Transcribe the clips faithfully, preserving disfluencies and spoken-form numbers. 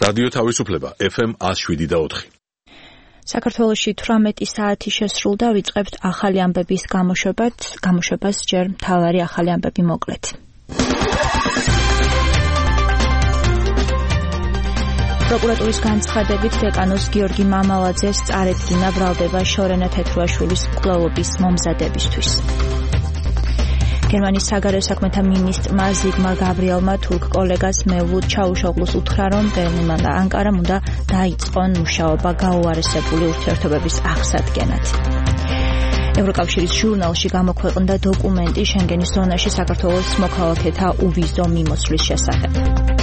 რადიო თავისუფლება ეფ ემ one oh seven და four. საქართველოში თვრამეტი საათი შესრულდა, ვიწყებთ ახალი ამბების გამოშვებას, გამოშვებას ჯერ მთავარი ახალი ამბები მოკლედ. პროკურატურის განცხადებით დეკანოს გიორგი მამალაძეს წარედგინა ბრალდება შორენა თეთრუაშვილის მკვლელობის მომზადებისთვის. გერმანიის საგარეო საქმეთა მინისტრმა ზიგმარ გაბრიელმა თურქ კოლეგას მევლუდ ჩაუშოღლუს უთხრა, რომ ბერლინმა და ანკარამ უნდა დაიწყონ მუშაობა გაუარესებული ურთიერთობების აღსადგენად. ევროკავშირის ჟურნალში გამოქვეყნდა დოკუმენტი შენგენის ზონაში საქართველოს მოქალაქეთა უვიზო მიმოსვლის შესახებ.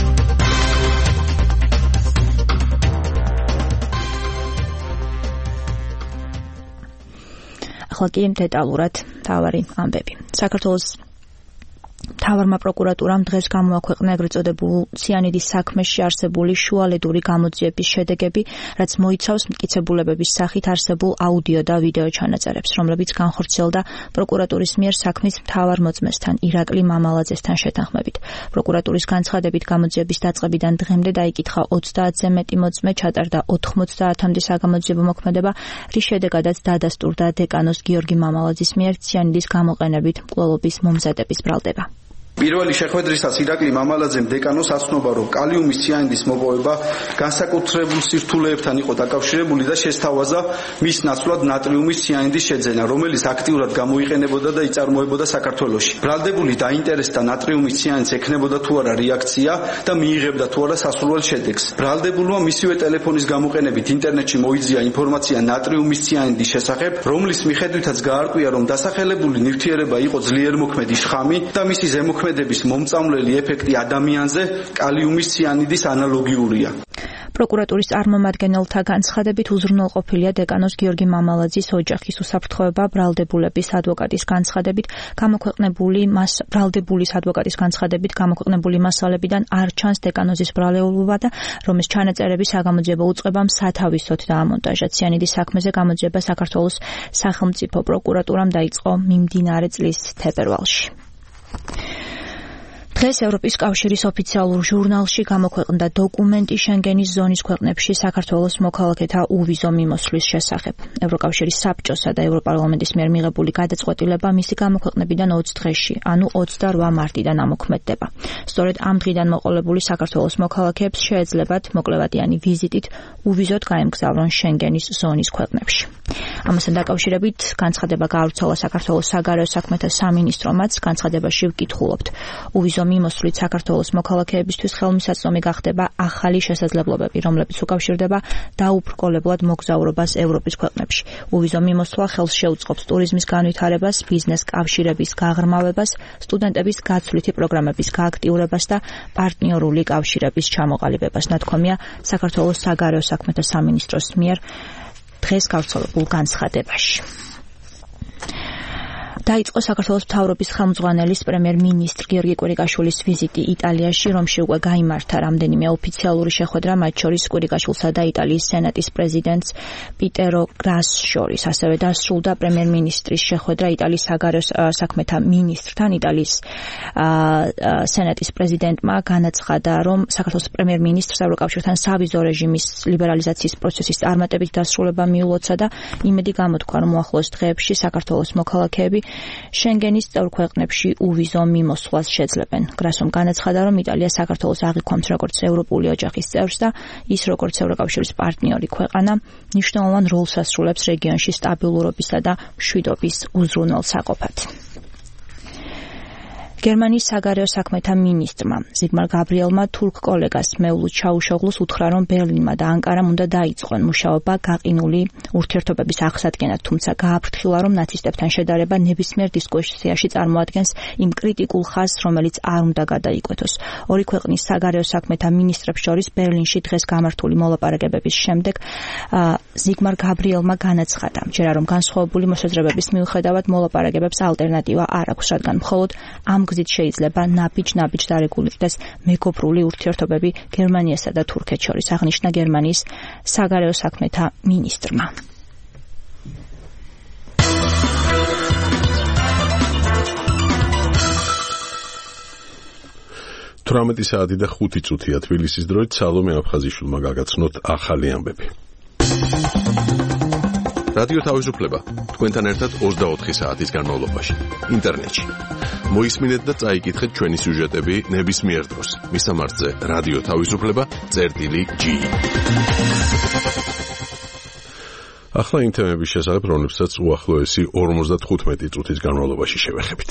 ახლა კი დეტალურად თავარი ამბები. საქართველოს მთავარმა პროკურატურამ დღეს გამოაქვეყნა ეგრეთ წოდებულ ციანიდის საქმეში არსებული შუალედური გამოძიების შედეგები, რაც მოიცავს მტკიცებულებების სახით არსებულ აუდიო და ვიდეო ჩანაწერებს, რომლებიც განხორციელდა პროკურატურის მიერ საქმის მთავარ მოწმესთან ირაკლი მამალაძესთან შეთანხმებით. პროკურატურის განცხადებით გამოძიების დაწყებიდან დღემდე დაიკითხა ოცდაათზე მეტი მოწმე, ჩატარდა ოთხმოცდაათამდე საგამოძიებო მოქმედება, რის შედეგადაც დადასტურდა დეკანოს გიორგი მამალაძის მიერ ციანიდის გამოყენებით მკვლელობის მომზადების ბრალდება. პირველი შეხვედრისას ირაკლი მამალაძემ დეკანოს აცნობა, რომ კალიუმის ციანიდის მოპოვება განსაკუთრებულ სირთულეებთან იყო დაკავშირებული და შესთავაზა მის ნაცვლად ნატრიუმის ციანიდის შეძენა, რომელიც აქტიურად გამოიყენებოდა და იწარმოებოდა საქართველოში. ბრალდებული დაინტერესდა ნატრიუმის ციანიდს ექნებოდა თუ არა რეაქცია და მიიღებდა თუ არა სასურველ შედეგს. ბრალდებულმა მისივე ტელეფონის გამოყენებით ინტერნეტში მოიძია ინფორმაცია ნატრიუმის ციანიდის შესახებ, რომლის მიხედვითაც გაარკვია, რომ დასახელებული ნივთიერება იყო ძლიერმოქმედი შხამი და მისი ზემოქმედი მომწამლელი ეფექტი ადამიანზე კალიუმის ციანიდის ანალოგიურია. პროკურატურის წარმომადგენელთა განცხადებით უზრუნველყოფილია დეკანოს გიორგი მამალაძის ოჯახის უსაფრთხოება. ბრალდებულების ადვოკატის განცხადებით გამოქვეყნებული მას ბრალდებულის ადვოკატის განცხადებით გამოქვეყნებული მასალებიდან არ ჩანს დეკანოზის ბრალეულობა და რომის ჩანაწერები საგამოძიებო უწყებამ სათავისოდ დაამონტაჟა. ციანიდის საქმეზე გამოძიება საქართველოს სახელმწიფო პროკურატურამ დაიწყო მიმდინარე წლის თებერვალში. დღეს ევროპის კავშირის ოფიციალურ ჟურნალში გამოქვეყნდა დოკუმენტი შენგენის ზონის ქვეყნებში საქართველოს მოქალაქეთა უვიზო მიმოსვლის შესახებ. ევროკავშირის საბჭოსა და ევროპარლამენტის მიერ მიღებული გადაწყვეტილება მისი გამოქვეყნებიდან ოც დღეში, ანუ ოცდარვა მარტიდან ამოქმედდება. სწორედ ამ დღიდან მოყოლებული საქართველოს მოქალაქეებს შეეძლებათ მოკლევადიანი ვიზიტით უვიზოდ გაემგზავრონ შენგენის ზონის ქვეყნებში. ამასთან დაკავშირებით განცხადება გაავრცელა საქართველოს საგარეო საქმეთა სამინისტრომაც. განცხადებაში ვკითხულობთ: უვიზო მიმოსვლით საქართველოს მოქალაქეებისთვის ხელმისაწვდომი გახდება ახალი შესაძლებლობები, რომლებიც უკავშირდება დაუბრკოლებლად მოგზაურობას ევროპის ქვეყნებში. უვიზო მიმოსვლა ხელს შეუწყობს ტურიზმის განვითარებას, ბიზნეს კავშირების გაღრმავებას, სტუდენტების გაცვლითი პროგრამების გააქტიურებას და პარტნიორული კავშირების ჩამოყალიბებას. ნათქვამია საქართველოს საგარეო საქმეთა სამინისტროს მიერ დღეს გავრცელებულ განცხადებაში. დაიწყო საქართველოს მთავრობის ხელმძღვანელის პრემიერ-მინისტრ გიორგი კვირიკაშვილის ვიზიტი იტალიაში, რომში უკვე გაიმართა რამდენიმე ოფიციალური შეხვედრა, მათ შორის კვირიკაშვილსა და იტალიის სენატის პრეზიდენტს პიტერო გრას შორის. ასევე დასრულდა პრემიერ-მინისტრის შეხვედრა იტალიის საგარეო საქმეთა მინისტრთან. იტალიის სენატის პრეზიდენტმა განაცხადა, რომ საქართველოს პრემიერ-მინისტრს ევროკავშირთან სავიზო რეჟიმის ლიბერალიზაციის პროცესის წარმატებით დასრულება მიულოცა და იმედი გამოთქვა, რომ უახლოეს დღეებში საქართველოს მოქალაქეები შენგენის წევრ ქვეყნებში უვიზო მიმოსვლას შეძლებენ. გრასომ განაცხადა, რომ იტალია საქართველოს აღიქვამს როგორც ევროპული ოჯახის წევრს და ის როგორც ევროკავშირის პარტნიორი ქვეყანა მნიშვნელოვან როლს ასრულებს რეგიონში სტაბილურობისა და მშვიდობის უზრუნველსაყოფად. გერმანიის საგარეო საქმეთა მინისტრმა ზიგმარ გაბრიელმა თურქ კოლეგას მევლუდ ჩაუშოღლუს უთხრა, რომ ბერლინმა და ანკარამ უნდა დაიწყონ მუშაობა გაყინული ურთიერთობების აღსადგენად, თუმცა გააფრთხილა, რომ ნაცისტებთან შედარება ნებისმიერ დისკუსიაში წარმოადგენს იმ კრიტიკულ ხაზს, რომელიც არ უნდა გადაიკვეთოს. ორი ქვეყნის საგარეო საქმეთა მინისტრებს შორის ბერლინში დღეს გამართული მოლაპარაკებების შემდეგ ზიგმარ გაბრიელმა განაცხადა, ჯერა რომ განსხვავებული მოსაზრებების მიუხედავად მოლაპარაკებებს ალტერნატივა არ აქვს, რადგან მხოლოდ ამ გზით შეიძლება ნაბიჯ-ნაბიჯ დარეგულირდეს მეგობრული ურთიერთობები გერმანიასა და თურქეთს შორის, აღნიშნა გერმანიის საგარეო საქმეთა მინისტრმა. თვრამეტი საათი და ხუთი წუთია თბილისის დროით. სალომე აფხაზიშვილმა გაგაცნოთ ახალი ამბები. რადიო თავისუფლება თქვენთან ერთად ოცდაოთხი საათის განმავლობაში ინტერნეტში. მოისმინეთ და წაიკითხეთ ჩვენი სიუჟეტები ნებისმიერ დროს. მისამართზე რადიო თავისუფლება წერტილი ჯი. ახლა იმ თემების შესახებ, რომლებსაც უახლოესი ორმოცდათხუთმეტი წუთის განმავლობაში შევეხებით.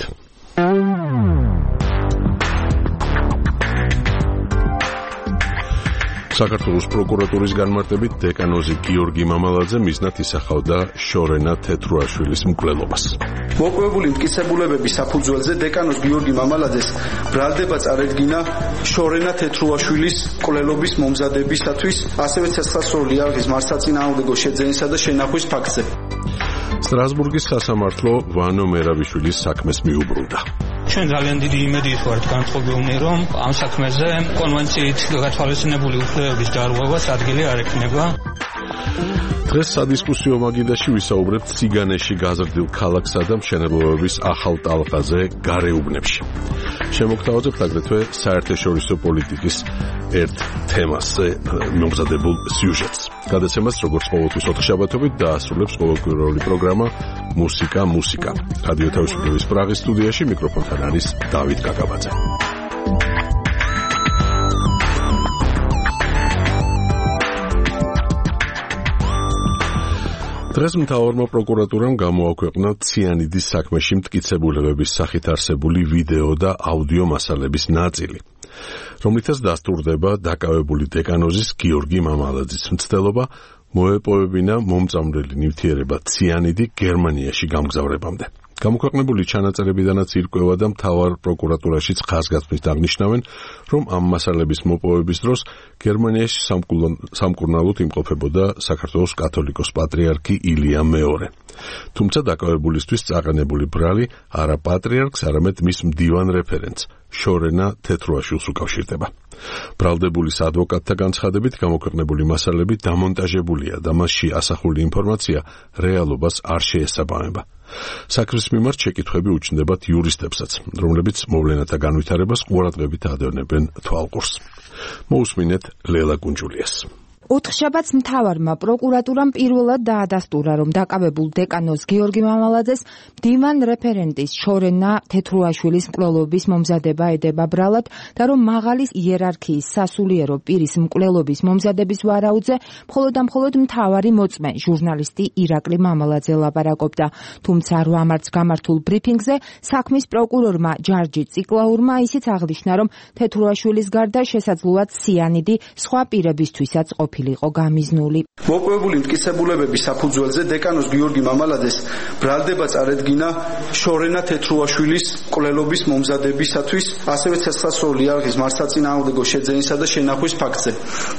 საქართველოს პროკურატურის განმარტებით დეკანოზი გიორგი მამალაძე მიზნად ისახავდა შორენა თეთრუაშვილის მკვლელობას. მოპოვებული მტკიცებულებების საფუძველზე დეკანოზ გიორგი მამალაძეს ბრალდება წარედგინა შორენა თეთრუაშვილის მკვლელობის მომზადებისათვის, ასევე ცეცხლსროლი არხის მარსაწინააღმდეგო შეძენისა და შენახვის ფაქტზე. სტრასბურგის სასამართლო ვანო მერაბიშვილის საქმეს მიუბრუნდა. ჩვენ ძალიან დიდი იმედით ვართ განწყობილნი, რომ ამ საქმეზე კონვენციით გათვალისწინებული უფლებების დარღვევას ადგილი არ ექნება. დღეს სადისკუსიო მაგიდაში ვისაუბრებთ ციგანეში გაზრდილ ქალაქსა და მშენებლობების ახალ ტალღაზე გარეუბნებში. შემოგთავაზებთ აგრეთვე საერთაშორისო პოლიტიკის ერთ თემაზე მომზადებულ სიუჟეტს. გადაცემას როგორც ყოველთვის ოთხშაბათობით დაასრულებს ყოველკვირეული პროგრამა მუსიკა მუსიკა. რადიო თავისუფლების პრაღის სტუდიაში მიკროფონთან არის დავით გაგაბაძე. დღეს მთავარმა პროკურატურამ გამოაქვეყნა ციანიდის საქმეში მტკიცებულებების სახით არსებული ვიდეო და აუდიო მასალების ნაწილი, რომლითაც დასტურდება დაკავებული დეკანოზის გიორგი მამალაძის მცდელობა მოეპოვებინა მომწამვლელი ნივთიერება ციანიდი გერმანიაში გამგზავრებამდე. გამოქვეყნებული ჩანაწერებიდანაც ირკვევა და მთავარ პროკურატურაშიც ხაზგასმით აღნიშნავენ, რომ ამ მასალების მოპოვების დროს გერმანიაში სამკურნალოდ იმყოფებოდა საქართველოს კათოლიკოს პატრიარქი ილია მეორე. თუმცა დაკავებულისთვის წაყენებული ბრალი არა პატრიარქს, არამედ მის მდივან რეფერენტს შორენა თეთრუაშვილს უკავშირდება. ბრალდებულის ადვოკატთა განცხადებით გამოქვეყნებული მასალები დამონტაჟებულია და მასში ასახული ინფორმაცია რეალობას არ შეესაბამება. საქმის მიმართ შეკითხვები უჩნდებათ იურისტებსაც, რომლებიც მოვლენათა განვითარებას ყურადღებით ადევნებენ თვალყურს. მოусმინეთ ლელა გუნჯულიას. ოთხშაბათს მთავარმა პროკურატურამ პირველად დაადასტურა, რომ დაკავებულ დეკანოზ გიორგი მამალაძეს მდივან რეფერენტის შორენა თეთრუაშვილის მკვლელობის მომზადება ედება ბრალად და რომ მაღალი იერარქიის სასულიერო პირის მკვლელობის მომზადების ვარაუდზე მხოლოდ და მხოლოდ მთავარი მოწმე ჟურნალისტი ირაკლი მამალაძე ლაპარაკობდა. თუმცა რვა მარტს გამართულ ბრიფინგზე საქმის პროკურორმა ჯარჯი ციკლაურმა ისიც აღნიშნა, რომ თეთრუაშვილის გარდა შესაძლოა ციანიდი სხვა პირებისთვისაც ყოფილიყო გამიზნული. მოპოვებული მტკიცებულებების საფუძველზე დეკანოზ გიორგი მამალაძეს ბრალდება წარედგინა შორენა თეთრუაშვილის მკვლელობის მომზადებისათვის, ასევე ცეცხლსროლი არხის მარსაწინააღმდეგო შეძენისა და შენახვის ფაქტზე.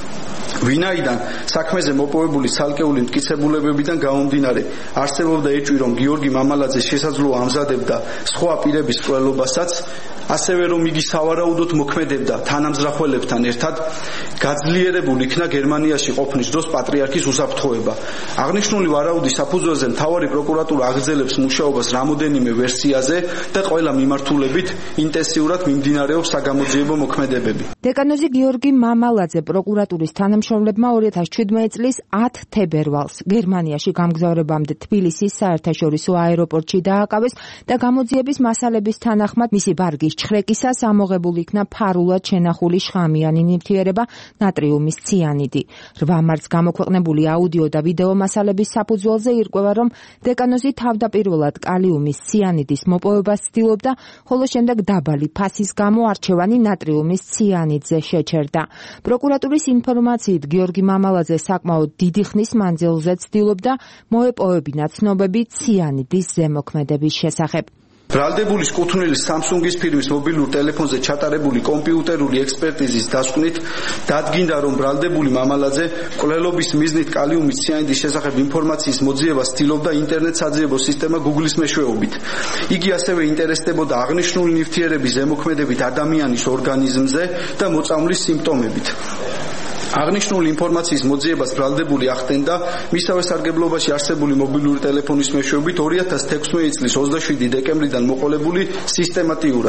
ვინაიდან საქმეზე მოპოვებული ცალკეული მტკიცებულებებიდან გამომდინარე არსებობდა ეჭვი, რომ გიორგი მამალაძე შესაძლოა ამზადებდა სხვა პირების მკვლელობასაც, ასევე რომ იგი სავარაუდოდ მოქმედებდა თანამზრახველებთან ერთად, გაძლიერებულ იქნა გერმანიაში ყოფნის დროს პატრიარქის უსაფრთხოება. აღნიშნული ვარაუდის საფუძველზე მთავარი პროკურატურა აგრძელებს მუშაობას რამოდენიმე ვერსიაზე და ყველა მიმართულებით ინტენსიურად მიმდინარეობს საგამოძიებო მოქმედებები. დეკანოზი გიორგი მამალაძე პროკურატურის თანამშრომლებმა ორი ათას შვიდმეტი წლის ათი თებერვალს გერმანიაში გამგზავრებამდე თბილისის საერთაშორისო აეროპორტში დააკავეს და გამოძიების მასალების თანახმად მისი ბარგის ჩხრეკისას ამოღებულ იქნა ფარულად შენახული შხამიანი ნივთიერება ნატრიუმის ციანიდი. რვა მარტს გამოქვეყნებული აუდიო და ვიდეო მასალების საფუძველზე ირკვევა, რომ დეკანოზი თავდაპირველად კალიუმის ციანიდის მოპოვებას ცდილობდა, ხოლო შემდეგ დაბალი ფასის გამო არჩევანი ნატრიუმის ციანიდზე შეჩერდა. პროკურატურის ინფორმაციით გიორგი მამალაძე საკმაოდ დიდი ხნის მანძილზე ცდილობდა მოეპოვებინა ცნობები ციანიდის ზემოქმედების შესახებ. ბრალდებულის კუთვნილის Samsung-ის ფირმის მობილურ ტელეფონზე ჩატარებული კომპიუტერული ექსპერტიზის დასკვნით დადგინდა, რომ ბრალდებული მამალაძე მკვლელობის მიზნით კალიუმის ციანიდის შესახებ ინფორმაციის მოძიებას ცდილობდა ინტერნეტ საძიებო სისტემა Google-ის მეშვეობით. იგი ასევე ინტერესდებოდა აღნიშნული ნივთიერების ზემოქმედებით ადამიანის ორგანიზმზე და მოწამვლის სიმპტომებით. აღნიშნული ინფორმაციის მოძიებას ბრალდებული ახდენდა მისავე სარგებლობაში არსებული მობილური ტელეფონის მეშვეობით ორი ათას თექვსმეტი წლის ოცდაშვიდი დეკემბრიდან მოყოლებული სისტემატიურად.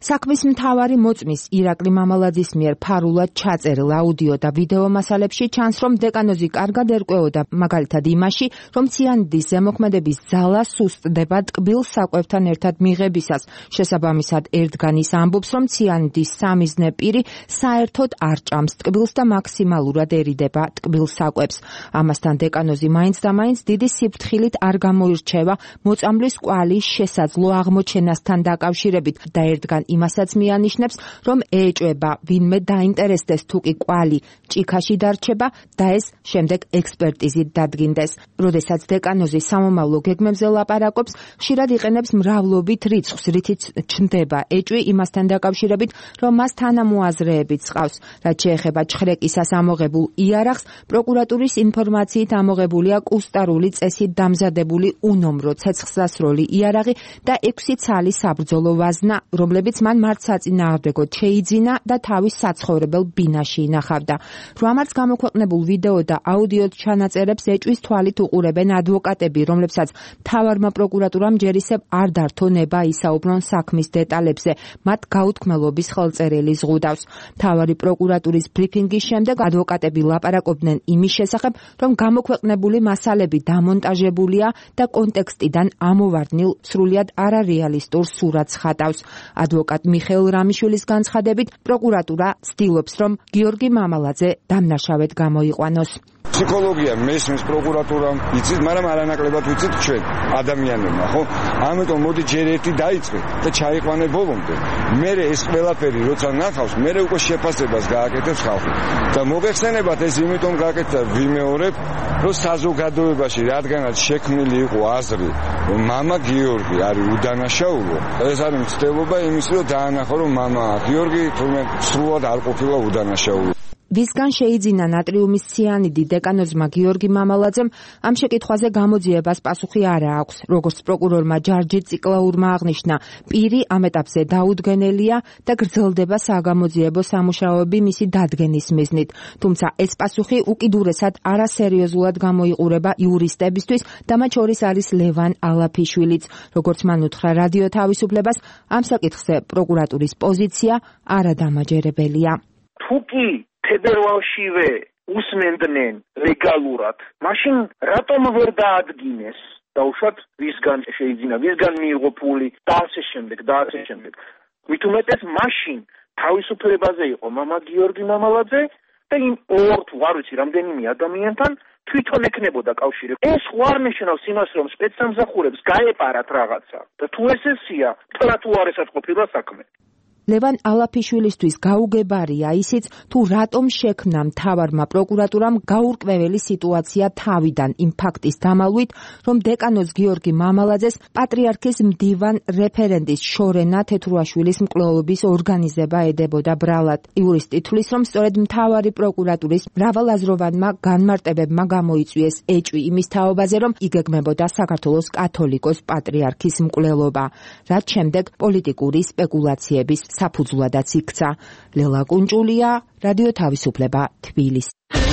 საქმის მთავარი მოწმის ირაკლი მამალაძის მიერ ფარულად ჩაწერილ აუდიო და ვიდეო მასალებში ჩანს, რომ დეკანოზი კარგად ერკვეოდა მაგალითად იმაში, რომ ციანიდის ზემოქმედების ძალა სუსტდება ტკბილ საკვებთან ერთად მიღებისას. შესაბამისად, ერთგანის ამბობს, რომ ციანიდის სამიზნე პირი საერთოდ არ ჭამს ტკბილს და მაქსიმალურად ერიდება ტკბილ საკვებს. ამასთან დეკანოზი მაინც და მაინც დიდი სიფრთხილით არ გამოირჩევა მოწამვლის კვალის შესაძლო აღმოჩენასთან დაკავშირებით და ერთგან იმასაც მიანიშნებს, რომ ეეჭვება ვინმე დაინტერესდეს თუ კი კვალი ჭიქაში დარჩება და ეს შემდეგ ექსპერტიზით დადგინდეს. როდესაც დეკანოზი სამომავლო გეგმებზე ლაპარაკობს, ხშირად იყენებს მრავლობით რიცხვს, რითიც ჩნდება ეჭვი იმასთან დაკავშირებით, რომ მას თანამოაზრეებიც ჰყავს. რაც შეეხება ჩხრეკისას ამოღებულ იარაღს, პროკურატურის ინფორმაციით ამოღებულია კუსტარული წესით დამზადებული უნომრო ცეცხლსასროლი იარაღი და ექვსი ცალი საბრძოლო ვაზნა, რომლებიც მან მართსაწინააღმდეგოდ შეიძინა და თავის საცხოვრებელ ბინაში ინახავდა. რვამარს გამოქვეყნებულ ვიდეო და აუდიო ჩანაწერებს ეჭვის თვალით უყურებენ ადვოკატები, რომლებსაც მთავარმა პროკურატურამ ჯერ ისევ არ დართო ნება ისაუბრონ საქმის დეტალებზე, მათ გაუთქმელობის ხელწერილი ზღუდავს. მთავარი პროკურატურის ბრიფინგის შემდეგ ადვოკატები ლაპარაკობდნენ იმის შესახებ, რომ გამოქვეყნებული მასალები დამონტაჟებულია და კონტექსტიდან ამოვარდნილ სრულიად არარეალისტურ სურათს ხატავს. ადვოკატ მიხეილ რამიშვილის განცხადებით, პროკურატურა ცდილობს, რომ გიორგი მამალაძე დამნაშავედ გამოიყვანოს. ფსიქოლოგია მესმის პროკურატურამ იცით, მაგრამ არანაკლებად ვიცით ჩვენ ადამიანებმა, ხო? ამიტომ მოდი ჯერ ერთი დაიწყე და ჩაიყვანე ბოლომდე. მერე ეს ყველაფერი როცა ნახავს, მერე უკვე შეფასებას გააკეთებს ხალხი. და მოგეხსენებათ ეს იმიტომ გააკეთა ვიმეორებ, რომ საზოგადოებაში რადგანაც შექმნილი იყო აზრი, რომ მამა გიორგი არის უდანაშაულო, ეს არის მცდელობა იმის, რომ დაანახო, რომ მამა გიორგი თურმე სრულად არ ყოფილა უდანაშაულო. ვისგან შეიძინა ნატრიუმის ციანიდი დეკანოზმა გიორგი მამალაძემ, ამ შეკითხვაზე გამოძიებას პასუხი არ აქვს. როგორც პროკურორმა ჯარჯი ციკლაურმა აღნიშნა, პირი ამ ეტაპზე დაუდგენელია და გრძელდება საგამოძიებო სამუშაოები მისი დადგენის მიზნით. თუმცა ეს პასუხი უკიდურესად არასერიოზულად გამოიყურება იურისტებისთვის და მათ შორის არის ლევან ალაფიშვილიც. როგორც მან უთხრა რადიო თავისუფლებას, ამ საკითხზე პროკურატურის პოზიცია არადამაჯერებელია. თუკი ფედერალშივე უსმენდნენ ლეგალურად, მაშინ რატომ ვერ დაადგინეს დაუშვათ ვისგან შეიძინა, ვისგან მიიღო ფული და ასე შემდეგ და ასე შემდეგ. მით უმეტეს მაშინ თავისუფლებაზე იყო მამა გიორგი მამალაძე და იმ ორ თუ არ ვიცი რამდენიმე ადამიანთან თვითონ ეკნებოდა კავშირი. ეს არ ნიშნავს იმას, რომ სპეცსამსახურებს გაეპარათ რაღაცა და თუ ესეა, თორა თუ არ ესაც ყოფილა საქმე. ლევან ალაფიშვილისთვის გაუგებარია ისიც, თუ რატომ შექმნა მთავარმა პროკურატურამ გაურკვეველი სიტუაცია თავიდან იმ ფაქტის დამალვით, რომ დეკანოზ გიორგი მამალაძეს პატრიარქის მდივან რეფერენდის შორენა თეთრუაშვილის მკვლელობის ორგანიზება ედებოდა ბრალად. იურისტი თვლის, რომ სწორედ მთავარი პროკურატურის მრავალაზროვანმა განმარტებებმა გამოიწვიეს ეჭვი იმის თაობაზე, რომ იგეგმებოდა საქართველოს კათოლიკოს პატრიარქის მკვლელობა, რაც შემდეგ პოლიტიკური სპეკულაციების საფუძვლადაც იქცა. ლელა კუნჭულია, რადიო თავისუფლება, თბილისი.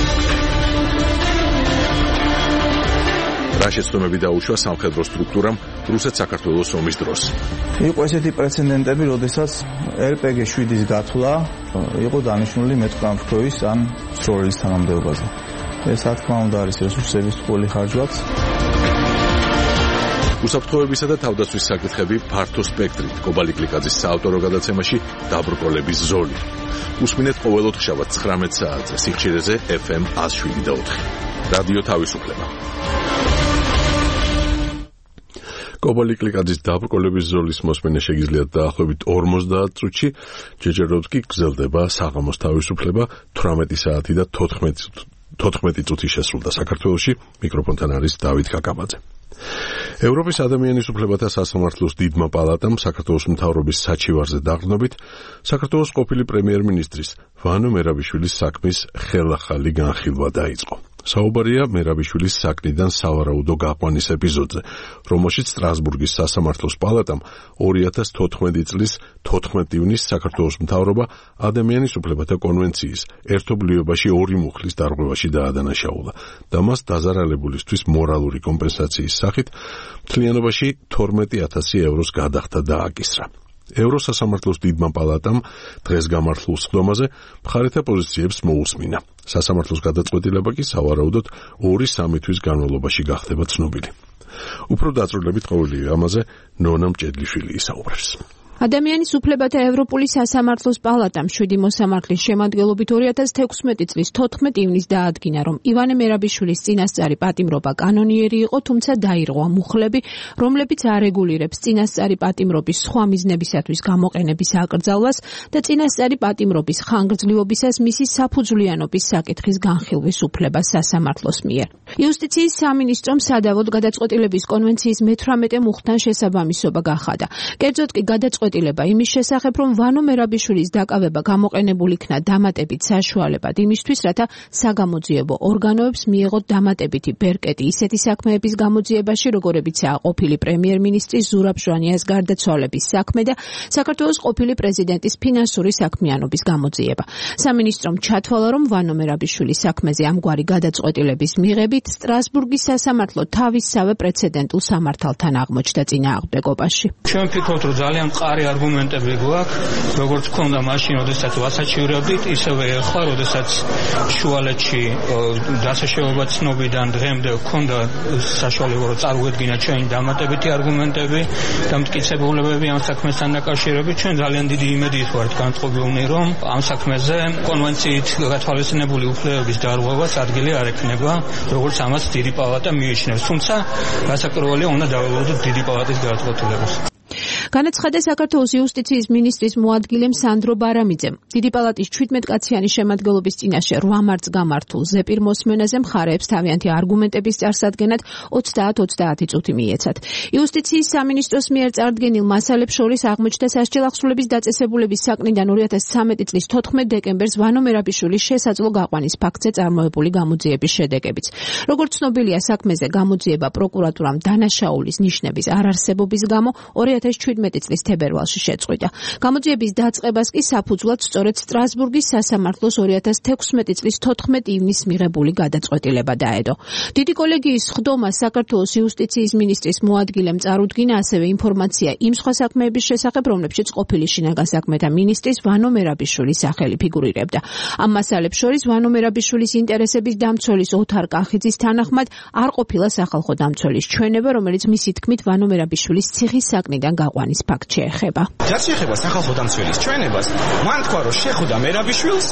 რა შეცდომები დაუშვა სამხედრო სტრუქტურამ რუსეთ-საქართველოს ომის დროს? იყო ესეთი პრეცედენტები, როდესაც ერ პე გი შვიდის გათვლა იყო დანიშნული მეტყამფროის ან სროლის თანამდებობაზე. ეს რა თქმა უნდა არის რესურსების თვალი ხარჯვაც. უსაფრთხოებისა და თავდაცვის საკითხები ფართო სპექტრით. კობალი კლიკაძის საავტორო გადაცემაში დაბრკოლების ზოლი. უსმინეთ ყოველ ოთხშაბათ ცხრამეტ საათზე სიხშირეზე ეფ ემ ათას შვიდი და ოთხი. რადიო თავისუფლება. კობალი კლიკაძის დაბრკოლების ზოლის მოსმენა შეგიძლიათ დაახლოებით ორმოცდაათ წუთში. ჯეჯერობთ კი გრძელდება საღამოს თავისუფლება თვრამეტი საათი და თოთხმეტი წუთი შესრულდა საქართველოში. მიკროფონთან არის დავით კაკაბაძე. ევროპის ადამიანის უფლებათა სასამართლოს დიდმა პალატამ საქართველოს მთავრობის საჩივარზე დაყრდნობით საქართველოს ყოფილი პრემიერ-მინისტრის ვანო მერაბიშვილის საქმის ხელახალი განხილვა დაიწყო. საუბარია მერაბიშვილის საქმიდან სავარაუდო გაყვანის ეპიზოდზე, რომელშიც სტრასბურგის სასამართლოს პალატამ ორი ათას თოთხმეტი წლის თოთხმეტი ივნისს საქართველოს მთავრობა ადამიანის უფლებათა კონვენციის ერთობლიობაში ორი მუხლის დარღვევაში დაადანაშაულა და მას დაზარალებულისთვის მორალური კომპენსაციის სახით მთლიანობაში თორმეტი ათასი ევროს გადახდა დააკისრა. ევროსასამართლოს დიდმა პალატამ დღეს გამართულ სხდომაზე მხარეთა პოზიციებს მოусმინა. სასამართლოს გადაწყვეტილება კი სავარაუდოდ ორი-სამი თვის განმავლობაში გახდება ცნობილი. უფრო დაწვრილებით ყოველი ამაზე ნონა მჭედლიშვილი ისაუბრებს. ადამიანის უფლებათა ევროპული სასამართლოს პალატამ შვიდი მოსამართლის შემადგენლობით ორი ათას თექვსმეტი წლის თოთხმეტ ივნისს დაადგინა, რომ ივანე მერაბიშვილის წინასწარი პატიმრობა კანონიერი იყო, თუმცა დაირღვა მუხლები, რომლებიც არეგულირებს წინასწარი პატიმრობის სხვა მიზნებისათვის გამოყენების აკრძალვას და წინასწარი პატიმრობის ხანგრძლივობისას მისი საფუძვლიანობის საკითხის განხილვის უფლებას სასამართლოს მიერ. იუსტიციის სამინისტრომ სადავოდ გადაწყვეტილების კონვენციის მეთვრამეტე მუხლთან შესაბამისობა გახადა. კერძოდ კი გადაწყვეტილება იმის შესახებ, რომ ვანო მერაბიშვილის დაკავება გამოყენებული იქნა დამატებით საშუალებად იმისთვის, რათა საგამოძიებო ორგანოებს მიეღოთ დამატებითი ბერკეტი ისეთი საქმეების გამოძიებაში, როგორებიცაა ყოფილი პრემიერ-მინისტრის ზურაბ ჟვანიას გარდაცვალების საქმე და საქართველოს ყოფილი პრეზიდენტის ფინანსური საქმიანობის გამოძიება. სამინისტრომ ჩათვალა, რომ ვანო მერაბიშვილის საქმეზე ამგვარი გადაწყვეტილების მიღებით სტრასბურგის სასამართლო თავისსავე პრეცედენტულ სამართალთან აღმოჩნდა წინააღმდეგობაში. ჩვენ ვფიქრობთ, რომ ძალიან მყარი არგუმენტები გვაქვს, როგორც ქონდა მაშინ, როდესაც ვასაჩივრებდით, ისევე ახლა, როდესაც შუალედში დასაშევება ცნობიდან დღემდე ქონდა საშუალება, რომ წარუდგინა ჩვენი დამატებითი არგუმენტები და მტკიცებულებები ამ საქმესთან დაკავშირებით. ჩვენ ძალიან დიდი იმედით ვართ განწყობილნი, რომ ამ საქმეზე კონვენციით გათვალისწინებული უფლებების დარღვევას ადგილი არ ექნება, როგორც ამას დიდი პალატა მიიჩნევს. თუმცა გასაკროვალია უნდა დავებოდოთ დიდი პალატის გადაწყვეტილებას. განაცხადა საქართველოს იუსტიციის მინისტრის მოადგილემ სანდრო ბარამიძემ. დიდი პალატის ჩვიდმეტკაციანი შემადგენლობის წინაშე რვა მარტს გამართულ ზეპირ მოსმენაზე მხარეებს თავიანთი არგუმენტების წარსადგენად ოცდაათ ოცდაათი წუთი მიეცათ. იუსტიციის სამინისტროს მიერ წარდგენილ მასალებს შორის აღმოჩნდა სასჯელ ახსნილების დაწესებულების საკნიდან ორი ათას ცხრამეტი წლის თოთხმეტ დეკემბერს ვანო მერაბიშვილის შესაძლო გაყვანის ფაქტზე წარმოებული გამოძიების შედეგებიც. როგორც ცნობილია, საქმეზე გამოძიება პროკურატურამ დანაშაულის ნიშნების არარსებობის გამო ორი ათას შვიდმეტი წლის თებერვალში შეწყვიტა. გამოძიების დაწყებას კი საფუძვლად სწორედ სტრასბურგის სასამართლოს ორი ათას თექვსმეტი წლის თოთხმეტ ივნისს მიღებული გადაწყვეტილება დაედო. დიდი კოლეგიის სხდომას საქართველოს იუსტიციის მინისტრის მოადგილემ წარუდგინა ასევე ინფორმაცია იმ სხვა საქმეების შესახებ, რომლებშიც ყოფილი შინაგან საქმეთა მინისტრის ვანო მერაბიშვილის სახელი ფიგურირებდა. ამ მასალებს შორის ვანო მერაბიშვილის ინტერესების დამცველის ოთარ კახიძის თანახმად არ ყოფილა სახალხო დამცველის ჩვენება, რომელიც მისი თქმით ვანო მერაბიშვილის ციხის საკნიდან გაყვანის ფაქტ შეეხება. რაც შეეხება სახალხო დამცველის ჩვენებას, მან თქვა, რომ შეხვდა მერაბიშვილს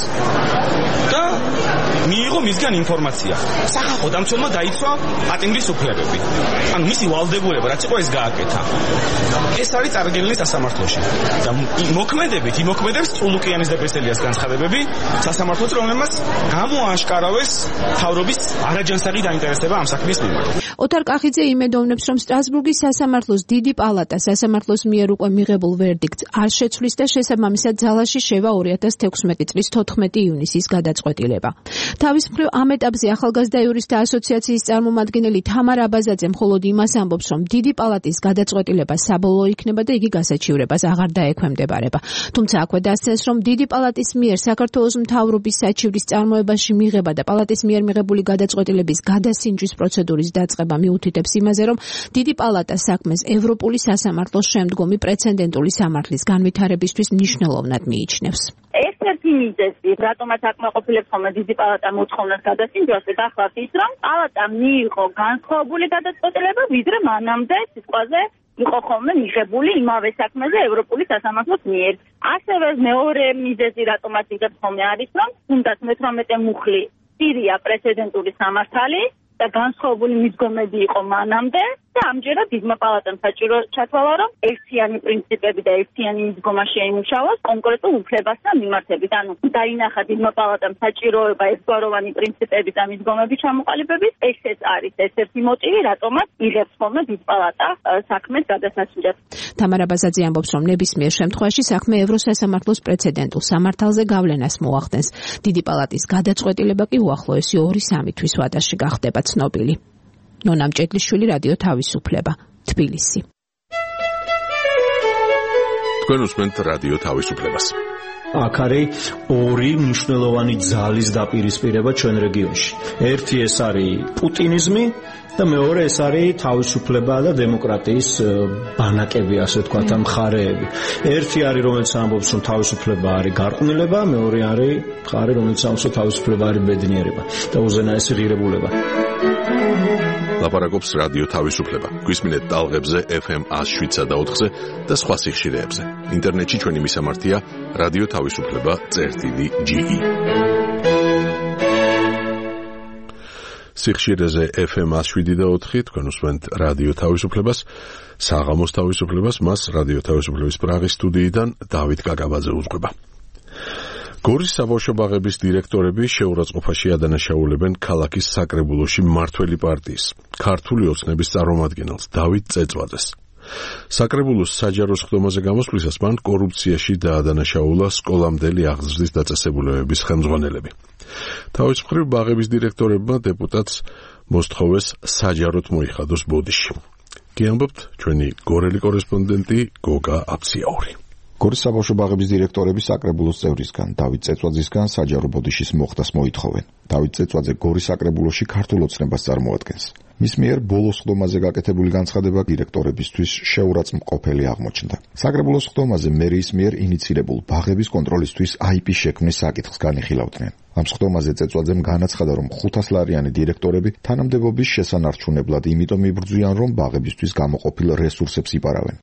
და მიიღო მისგან ინფორმაცია. სახალხო დამცველმა დაიცვა პატიმრის უფლებები. ან მისი ვალდებულება რაც იყო ეს გააკეთა. ეს არის წარდგენილი სასამართლოში. და მოქმედებით იმოქმედებს წულუკიანის და ბესელიას განცხადებები სასამართლოს, რომელმაც გამოაშკარავეს თავრობის არაჯანსაღი დაინტერესება ამ საქმის მიმართ. ოთარ კახიძე იმედოვნებს, რომ სტრასბურგის სასამართლოს დიდი პალატა სასამართლოს მიერ უკვე მიღებულ ვერდიქტს არ შეცვლის და შესაბამისად ძალაში შევა ორი ათას თექვსმეტი წლის თოთხმეტი ივნისის გადაწყვეტილება. თავის მხრივ ამ ეტაპზე ახალგაზრდა იურისტთა ასოციაციის წარმომადგენელი თამარ აბაზაძე მხოლოდ იმას ამბობს, რომ დიდი პალატის გადაწყვეტილება საბოლოო იქნება და იგი გასაჩივრებას აღარ დაექვემდებარება. თუმცა აქვე დასცენს, რომ დიდი პალატის მიერ საქართველოს მთავრობის საჩივრის წარმოებაში მიღება და პალატის მიერ მიღებული გადაწყვეტილების გადასინჯვის პროცედურის დაწყება მიუთითებს იმაზე, რომ დიდი პალატა საქმეს ევროპული სასამართლოს შემდგომი პრეცედენტული სამართლის განვითარებისთვის მნიშვნელოვნად მიიჩნევს. ერთ-ერთი მიზეზი, რატომაც აკმაყოფილებს ხოლმე დიდი პალატა მოთხოვნას გადასინჯვას, გახლავთ ის, რომ პალატა მიიღო განსხვავებული გადაწყვეტილება, ვიდრე მანამდე სიტყვაზე იყო ხოლმე მიღებული იმავე საქმეზე ევროპული სასამართლოს მიერ. ასევე მეორე მიზეზი, რატომაც იგებს ხოლმე არის, რომ თუნდაც მეთვრამეტე მუხლი სირია პრეცედენტული სამართალი და განსხვავებული მიდგომები იყო მანამდე და ამჯერად დიდმა პალატამ საჭირო ჩათვალა, რომ ერთიანი პრინციპები და ერთიანი მიდგომა შეიმუშავოს კონკრეტულ უფლებასთან მიმართებით. ანუ დაინახა დიდმა პალატამ საჭიროება ერთგვაროვანი პრინციპები და მიდგომები ჩამოყალიბების. ესეც არის ერთ-ერთი მოტივი, რატომაც იღებს ხოლმე დიდ პალატა საქმეს გადასასჯელად. თამარ აბაზაძე ამბობს, რომ ნებისმიერ შემთხვევაში საქმე ევროსასამართლოს პრეცედენტულ სამართალზე გავლენას მოახდენს. დიდი პალატის გადაწყვეტილება კი უახლოესი ორი-სამი თვის ვადაში გახდება ცნობილი. ნონა მჭედლიშვილი, რადიო თავისუფლება, თბილისი. თქვენ უსმენთ რადიო თავისუფლებას. აქ არის ორი მნიშვნელოვანი ძალის დაპირისპირება ჩვენ რეგიონში. ერთი ეს არის პუტინიზმი და მეორე ეს არის თავისუფლება და დემოკრატიის ბანაკები, ასე ვთქვათ, ამ მხარეები. ერთი არის, რომელიც ამბობს, რომ თავისუფლება არის გარყვნილება, მეორე არის მხარე, რომელიც ამბობს, რომ თავისუფლება არის ბედნიერება და უზენაესი ღირებულება. ლაპარაკობს რადიო თავისუფლება. გვისმინეთ ტალღებზე ეფ ემ εκατს შვიდსა და ოთხზე და სხვა სიხშირეებზე. ინტერნეტში ჩვენი მისამართია რადიო თავისუფლება წერტილი ჯი ი. სიხშირეზე ეფ ემ εκατს შვიდი და ოთხი, თქვენ უსმენთ რადიო თავისუფლებას, საღამოს თავისუფლებას, მას რადიო თავისუფლების პრაღის სტუდიიდან დავით კაკაბაძე უძღვება. გორის საბავშვო ბაღების დირექტორები შეურაცხყოფაში ადანაშაულებენ ქალაქის საკრებულოში მმართველი პარტიის, ქართული ოცნების წარმომადგენელს დავით წეწვაძეს. საკრებულოს საჯარო სხდომაზე გამოსვლისას მან კორუფციაში დაადანაშაულა სკოლამდელი აღზრდის დაწესებულებების ხელმძღვანელები. თავის მხრივ ბაღების დირექტორებმა დეპუტატს მოსთხოვეს საჯაროდ მოიხადოს ბოდიში. კი ამბობთ ჩვენი გორელი კორესპონდენტი გოგა აფციაური. გორის საბავშვო ბაღების დირექტორები საკრებულოს წევრისგან დავით წეწვაძისგან საჯარო ბოდიშის მოხდას მოითხოვენ. დავით წეწვაძე გორის საკრებულოში ქართულ ოცნებას წარმოადგენს. მის მიერ ბოლო სხდომაზე გაკეთებული განცხადება დირექტორებისთვის შეურაცხმყოფელი აღმოჩნდა. საკრებულოს სხდომაზე მერიის მიერ ინიცირებულ ბაღების კონტროლისთვის აი პი შექმნის საკითხს განიხილავდნენ. ამ სხდომაზე წეწვაძემ განაცხადა, რომ ხუთასლარიანი დირექტორები თანამდებობის შესანარჩუნებლად იმიტომ იბრძვიან, რომ ბაღებისთვის გამოყოფილ რესურსებს იპარავენ.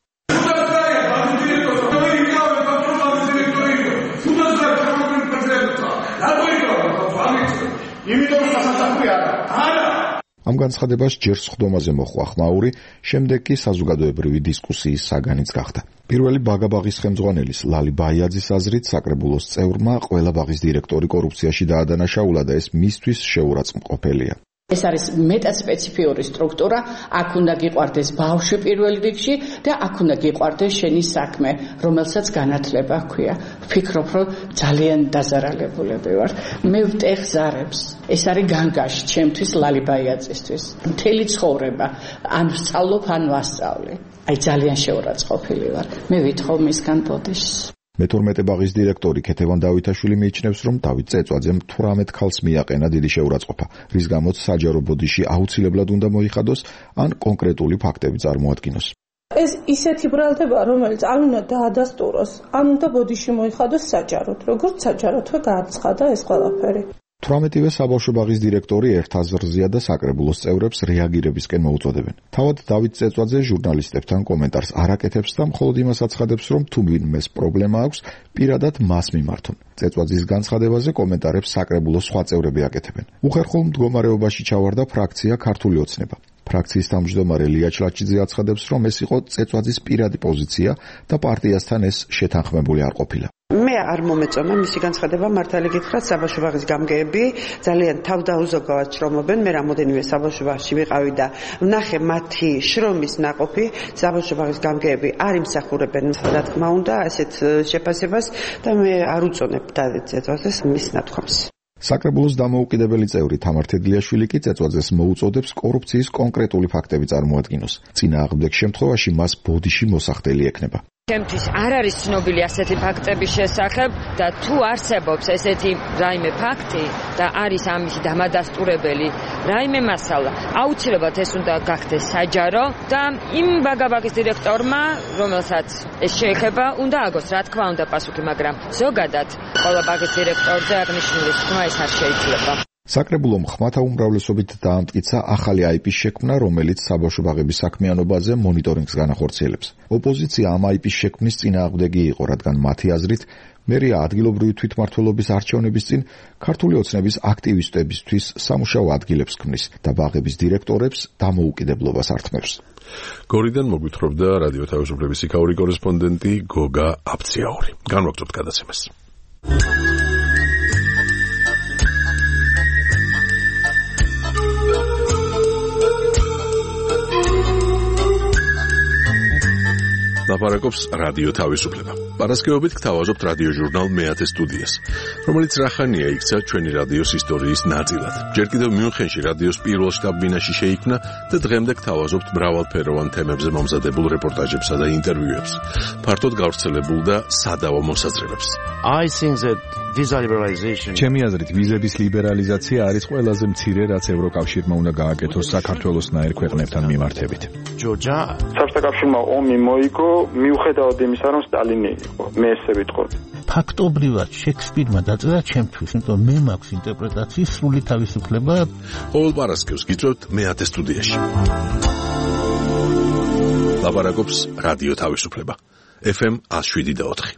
ამ განცხადებას ჯერ სხდომაზე მოხვა ხმაური, შემდეგ კი საზოგადოებრივი დისკუსიის საგანიც გახდა. პირველი ბაგაბაღის ხელმძღვანელის ლალი ბაიაძის აზრით საკრებულოს წევრმა ყველა ბაღის დირექტორი კორუფციაში დაადანაშაულა და ეს მისთვის შეურაცხმყოფელია. ეს არის მეტად სპეციფიური სტრუქტურა, აქ უნდა გიყვარდეს ბავშვი პირველ რიგში და აქ უნდა გიყვარდეს შენი საქმე, რომელსაც განათლება ჰქვია. ვფიქრობ, რომ ძალიან დაზარალებულები ვართ. მე ვტეხ ზარებს. ეს არის განგაში ჩემთვის ლალი ბაიაძისთვის. მთელი ცხოვრება ან ვსწავლობ, ან ვასწავლე. აი ძალიან შეურაცხყოფილი ვარ. მე ვითხოვ მისგან ბოდიშს. მეთორმეტე ბაღის დირექტორი ქეთევან დავითაშვილი მიიჩნევს, რომ დავით წეწვაძემ თვრამეტ ქალს მიაყენა დიდი შეურაცხყოფა, რის გამოც საჯარო ბოდიში აუცილებლად უნდა მოიხადოს, ან კონკრეტული ფაქტები წარმოადგინოს. ეს ისეთი ბრალდება, რომელიც ან უნდა დაადასტუროს, ან უნდა ბოდიში მოიხადოს საჯაროდ, როგორც საჯაროდვე გააცხადა ეს ყველაფერი. თვრამეტივე საბავშვო ბაღის დირექტორი ერთ აზრზეა და საკრებულოს წევრებს რეაგირებისკენ მოუწოდებენ. თავად დავით წეწვაძე ჟურნალისტებთან კომენტარს არ აკეთებს და მხოლოდ იმას აცხადებს, რომ თუ ვინმეს პრობლემა აქვს, პირადად მას მიმართონ. წეწვაძის განცხადებაზე კომენტარებს საკრებულოს სხვა წევრები აკეთებენ. უხერხულ მდგომარეობაში ჩავარდა ფრაქცია ქართული ოცნება. ფრაქციის თავმჯდომარე ლია ჩლაჩიძე აცხადებს, რომ ეს იყო წეწვაძის პირადი პოზიცია და პარტიასთან ეს შეთანხმებული არ ყოფილა. მე არ მომეწონა მისი განცხადება, მართალი გითხრათ, საბავშვო ბაღის გამგეები ძალიან თავდაუზოგავად შრომობენ. მე რამოდენიმე საბავშვო ბაღში ვიყავი და ვნახე მათი შრომის ნაყოფი. საბავშვო ბაღის გამგეები არ იმსახურებენ, რა თქმა უნდა, ასეთ შეფასებას და მე არ უწონებ დავით წეწვაძეს მის ნათქვამს. საკრებულოს დამოუკიდებელი წევრი თამარ თედლიაშვილი კი წეწვაძეს მოუწოდებს კორუფციის კონკრეტული ფაქტები წარმოადგინოს. წინააღმდეგ შემთხვევაში მას ბოდიში მოსახდელი ექნება. ჩემთვის არ არის ცნობილი ასეთი ფაქტების შესახებ და თუ არსებობს ესეთი რაიმე ფაქტი და არის ამისი დამადასტურებელი რაიმე მასალა, აუცილებლად ეს უნდა გახდეს საჯარო და იმ ბაგაბაღის დირექტორმა, რომელსაც ეს შეეხება, უნდა აგოს, რა თქმა უნდა, პასუხი, მაგრამ ზოგადად ყველა ბაღის დირექტორზე აღნიშნული ხმა ეს არ შეიძლება. საკრებულომ ხმათა უმრავლესობით დაამტკიცა ახალი აი პი-ის შექმნა, რომელიც საბავშვო ბაღების საქმიანობაზე მონიტორინგს განახორციელებს. ოპოზიცია ამ აი პი-ის შექმნის წინააღმდეგი იყო, რადგან მათი აზრით მერია ადგილობრივი თვითმმართველობის არჩევნების წინ ქართული ოცნების აქტივისტებისთვის სამუშაო ადგილებს ქმნის და ბაღების დირექტორებს დამოუკიდებლობას ართმევს. გორიდან მოგვითხრობდა რადიო თავისუფლების იქაური კორესპონდენტი გოგა აფციაური. განვაგრძობთ გადაცემას. ლაპარაკობს რადიო თავისუფლება. პარასკევობით გთავაზობთ რადიო ჟურნალ მეათე სტუდიას, რომელიც რახანია იქცა ჩვენი რადიოს ისტორიის ნაწილად. ჯერ კიდევ მიუნხენში რადიოს პირველ შტაბ-ბინაში შეიქმნა და დღემდე გთავაზობთ მრავალფეროვან თემებზე მომზადებულ რეპორტაჟებსა და ინტერვიუებს, ფართოდ გავრცელებულ და სადავო მოსაზრებებს. I think that visa liberalization ჩემი აზრით ვიზების ლიბერალიზაცია არის ყველაზე მცირე, რაც ევროკავშირმა უნდა გააკეთოს საქართველოსნაირ ქვეყნებთან მიმართებით. ჯორჯია საბჭოთა კავშირმა ომი მოიგო მიუხედავად იმისა, რომ სტალინი იყო. მე ესე ვიტყოდი. ფაქტობრივად შექსპირმა დაწერა ჩემთვის, იმიტომ მე მაქვს ინტერპრეტაციის სრული თავისუფლება. ყოველ პარასკევს გიწევთ მეათე სტუდიაში. ლაპარაკობს რადიო თავისუფლება. ეფ ემ one oh seven point four.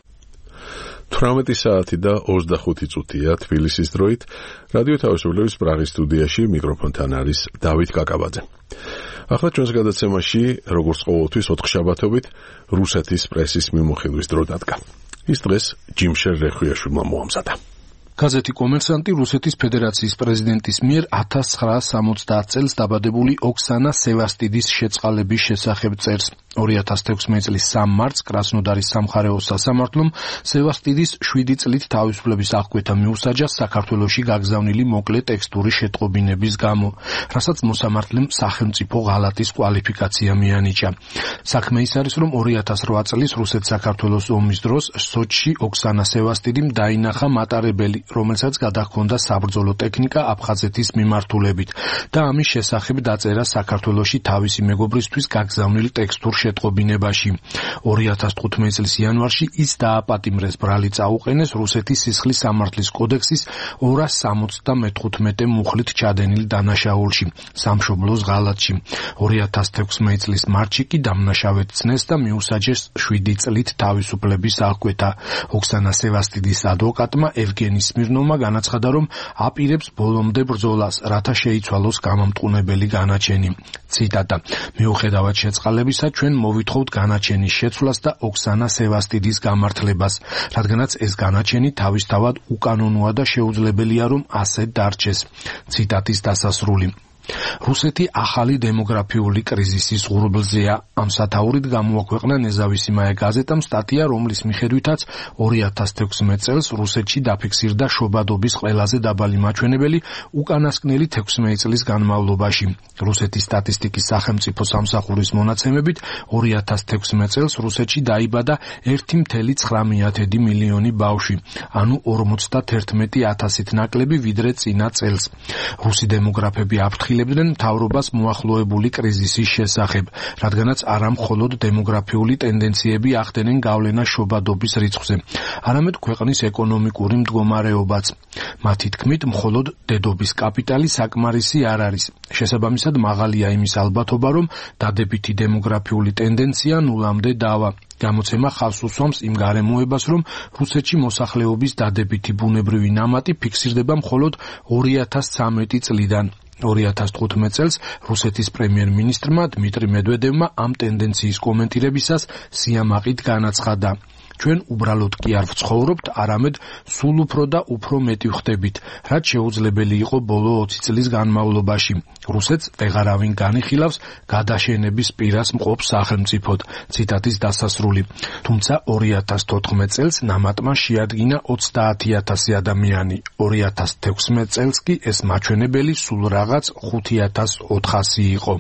თვრამეტი საათი და ოცდახუთი წუთია თბილისის დროით. რადიო თავისუფლების პრაღის სტუდიაში მიკროფონთან არის დავით კაკაბაძე. ახლა ჩვენს გადაცემაში, როგორც ყოველთვის ოთხშაბათობით, რუსეთის პრესის მიმოხილვის დრო დადგა. ის დღეს ჯიმშერ რეხვიაშვილმა მოამზადა. გაზეთი კომერსანტი რუსეთის ფედერაციის პრეზიდენტის მიერ ათას ცხრაას სამოცდაათ წელს დაბადებული ოქსანა სევასტიდის შეწყალების შესახებ წერს. ორი ათას თექვსმეტი წლის სამი მარტს კრასნოდარის სამხარეო სასამართლომ სევასტიდის შვიდი წლით თავისუფლების აღკვეთა მიუსაჯა საქართველოში გაგზავნილი მოკლე ტექსტური შეტყობინების გამო, რასაც მოსამართლემ სახელმწიფო ღალატის კვალიფიკაცია მიანიჭა. საქმე ის არის, რომ ორი ათას რვა წლის რუსეთ-საქართველოს ომის დროს სოჩში ოქსანა სევასტიდიმ დაინახა მატარებელი, რომელსაც გადაჰქონდა საბრძოლო ტექნიკა აფხაზეთის მიმართულებით და ამის შესახებ დაწერა საქართველოში თავისი მეგობრისთვის გაგზავნილ ტექსტურ შეტყობინებაში. ორი ათას თხუთმეტი წლის იანვარში ის დააპატიმრეს ბრალი წაუყენეს რუსეთის სისხლის სამართლის კოდექსის ორას სამოცდამოთხმეტე მუხლით ჩადენილ დანაშაულში, სამშობლოს ღალატში. ორი ათას თექვსმეტი წლის მარტში კი დამნაშავედ ცნეს და მიუსაჯეს შვიდი წლით თავისუფლების აღკვეთა. ოქსანა სევასტიდის ადვოკატმა ევგენი სმირნოვმა განაცხადა, რომ აპირებს ბოლომდე ბრძოლას, რათა შეიცვალოს გამამტყუნებელი განაჩენი. ციტატა: მიუხედავად შეწყალებისა, ჩვენ მოვითხოვთ განაჩენის შეცვლას და ოქსანა სევასტიდის გამართლებას, რადგანაც ეს განაჩენი თავისთავად უკანონოა და შეუძლებელია, რომ ასე დარჩეს. ციტატის დასასრული. რუსეთი ახალი დემოგრაფიული კრიზისის ღურბლზეა. ამ სათაურით გამოაქვეყნა ნეზავისიმაე გაზეტამ სტატია, რომლის მიხედვითაც ორი ათას თექვსმეტი წელს რუსეთში დაფიქსირდა შობადობის ყველაზე დაბალი მაჩვენებელი უკანასკნელი თექვსმეტი წლის განმავლობაში. რუსეთის სტატისტიკის სახელმწიფო სამსახურის მონაცემებით ორი ათას თექვსმეტი წელს რუსეთში დაიბადა ერთი წელი ცხრამეტი მილიონი ბავშვი, ანუ ორმოცდაათერთმეტი ათასით ნაკლები ვიდრე წინა წელს. რუსი დემოგრაფები აფრთხილებდნენ მთავრობას მოახლოებული კრიზისის შესახებ, რადგანაც არა მხოლოდ დემოგრაფიული ტენდენციები ახდენენ გავლენას შობადობის რიცხვზე, არამედ ქვეყნის ეკონომიკური მდგომარეობაც. მათი თქმით, მხოლოდ დედობის კაპიტალი საკმარისი არ არის. შესაბამისად, მაღალია იმის ალბათობა, რომ დადებითი დემოგრაფიული ტენდენცია ნულამდე დავა. გამოცემა ხაზს უსვამს იმ გარემოებას, რომ რუსეთში მოსახლეობის დადებითი ბუნებრივი ნამატი ფიქსირდება მხოლოდ ორი ათას ცხრამეტი წლიდან. ორი ათას თხუთმეტი წელს რუსეთის პრემიერ-მინისტრმა დმიტრი მედვედევმა ამ ტენდენციის კომენტირებისას სიამაყით განაცხადა: ჩვენ უბრალოდ კი არ ვცხოვრობთ, არამედ სულ უფრო და უფრო მეტი ვხდებით, რაც შეუძლებელი იყო ბოლო ოცი წლის განმავლობაში. რუსეთს ვეღარავინ განიხილავს გადაშენების პირას მყოფ სახელმწიფოდ. ციტატის დასასრული. თუმცა ორი ათას თოთხმეტი წელს ნამატმა შეადგინა ოცდაათი ათასი ადამიანი. ორი ათას თექვსმეტი წელს კი ეს მაჩვენებელი სულ რაღაც ხუთი ათას ოთხასი იყო.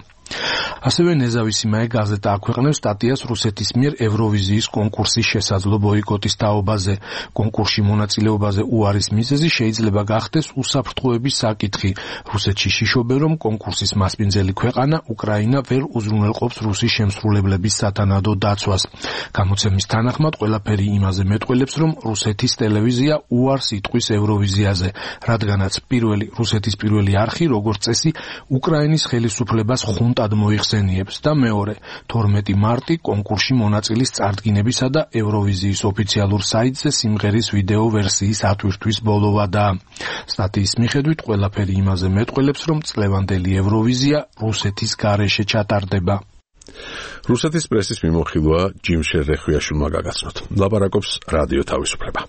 ასევე ნეზავისიმაე გაზეტა აქვეყნებს სტატიას რუსეთის მიერ ევროვიზიის კონკურსის შესაძლო ბოიკოტის თაობაზე. კონკურსში მონაწილეობაზე უარის მიზეზი შეიძლება გახდეს უსაფრთხოების საკითხი. რუსეთში შიშობენ, რომ კონკურსის მასპინძელი ქვეყანა უკრაინა ვერ უზრუნველყოფს რუსის შემსრულებლების სათანადო დაცვას. გამოცემის თანახმად ყველაფერი იმაზე მეტყველებს, რომ რუსეთის ტელევიზია უარს იტყვის ევროვიზიაზე, რადგანაც პირველი რუსეთის პირველი არხი, როგორც წესი, უკრაინის ხელისუფლებას ხუნტად მოიხსენიებს და მეორე თორმეტი მარტი კონკურსში მონაწილის წარდგინებისა და ევროვიზიის ოფიციალურ საიტზე სიმღერის ვიდეო ვერსიის ატვირთვის ბოლოვადაა. სტატიის მიხედვით ყველაფერი იმაზე მეტყველებს, რომ წლევანდელი ევროვიზია რუსეთის გარეშე ჩატარდება. რუსეთის პრესის მიმოხილვა ჯიმშერ რეხვიაშვილმა გაგაცნოთ. ლაპარაკობს რადიო თავისუფლება.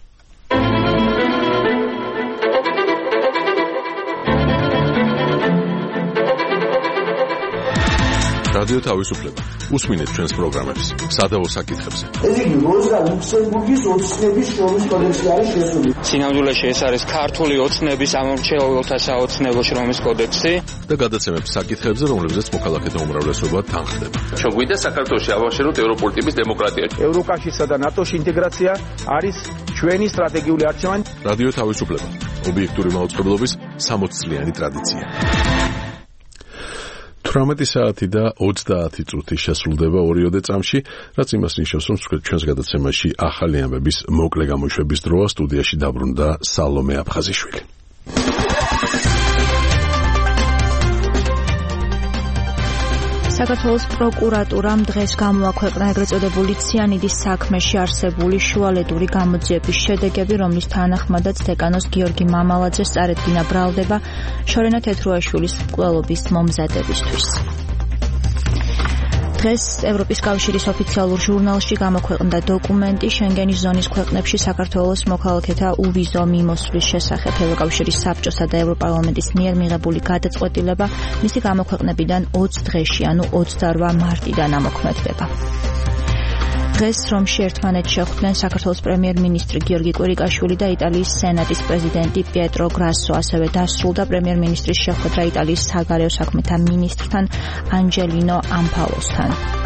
რადიო თავისუფლება. უსმინეთ ჩვენს პროგრამებს სადავო საკითხებზე. ეს იგი როზა ლუქსემბურგის ოცნების შრომის კოდექსი არის შესული. სინამდვილეში ეს არის ქართული ოცნების ამომრჩეველთა საოცნებო შრომის კოდექსი და გადაცემებს საკითხებზე, რომლებზეც მოქალაქეთა უმრავლესობა თანხდება. ჩვენ გვინდა საქართველოში ავაშენოთ ევროპული ტიპის დემოკრატია. ევროკავშირსა და ნატოში ინტეგრაცია არის ჩვენი სტრატეგიული არჩევანი. რადიო თავისუფლება. ობიექტური მაუწყებლობის სამოც წლიანი ტრადიცია. თვრამეტი საათი და ოცდაათი წუთი შესრულდება ორიოდე წამში, რაც იმას ნიშნავს, რომ ჩვენს გადაცემაში ახალი ამბების მოკლე გამოშვების დროა. სტუდიაში დაბრუნდა სალომე აფხაზიშვილი. საქართველოს პროკურატურამ დღეს გამოაქვეყნა ეგრეთ წოდებული ციანიდის საქმეში არსებული შუალედური გამოძიების შედეგები, რომლის თანახმადაც დეკანოს გიორგი მამალაძე წარედგინა ბრალდება შორენა თეთრუაშვილის მკვლელობის მომზადებისთვის. დღეს ევროპის კავშირის ოფიციალურ ჟურნალში გამოქვეყნდა დოკუმენტი შენგენის ზონის ქვეყნებში საქართველოს მოქალაქეთა უვიზო მიმოსვლის შესახებ. ევროკავშირის საბჭოსა და ევროპარლამენტის მიერ მიღებული გადაწყვეტილება მისი გამოქვეყნებიდან ოცი დღეში, ანუ ოცდაორვა მარტიდან ამოქმედდება. დღეს რომში ერთმანეთს შეხვდნენ საქართველოს პრემიერ-მინისტრი გიორგი კვირიკაშვილი და იტალიის სენატის პრეზიდენტი პიეტრო გრასო. ასევე დასრულდა პრემიერ-მინისტრის შეხვედრა იტალიის საგარეო საქმეთა მინისტრთან ანჯელინო ამფალოსთან.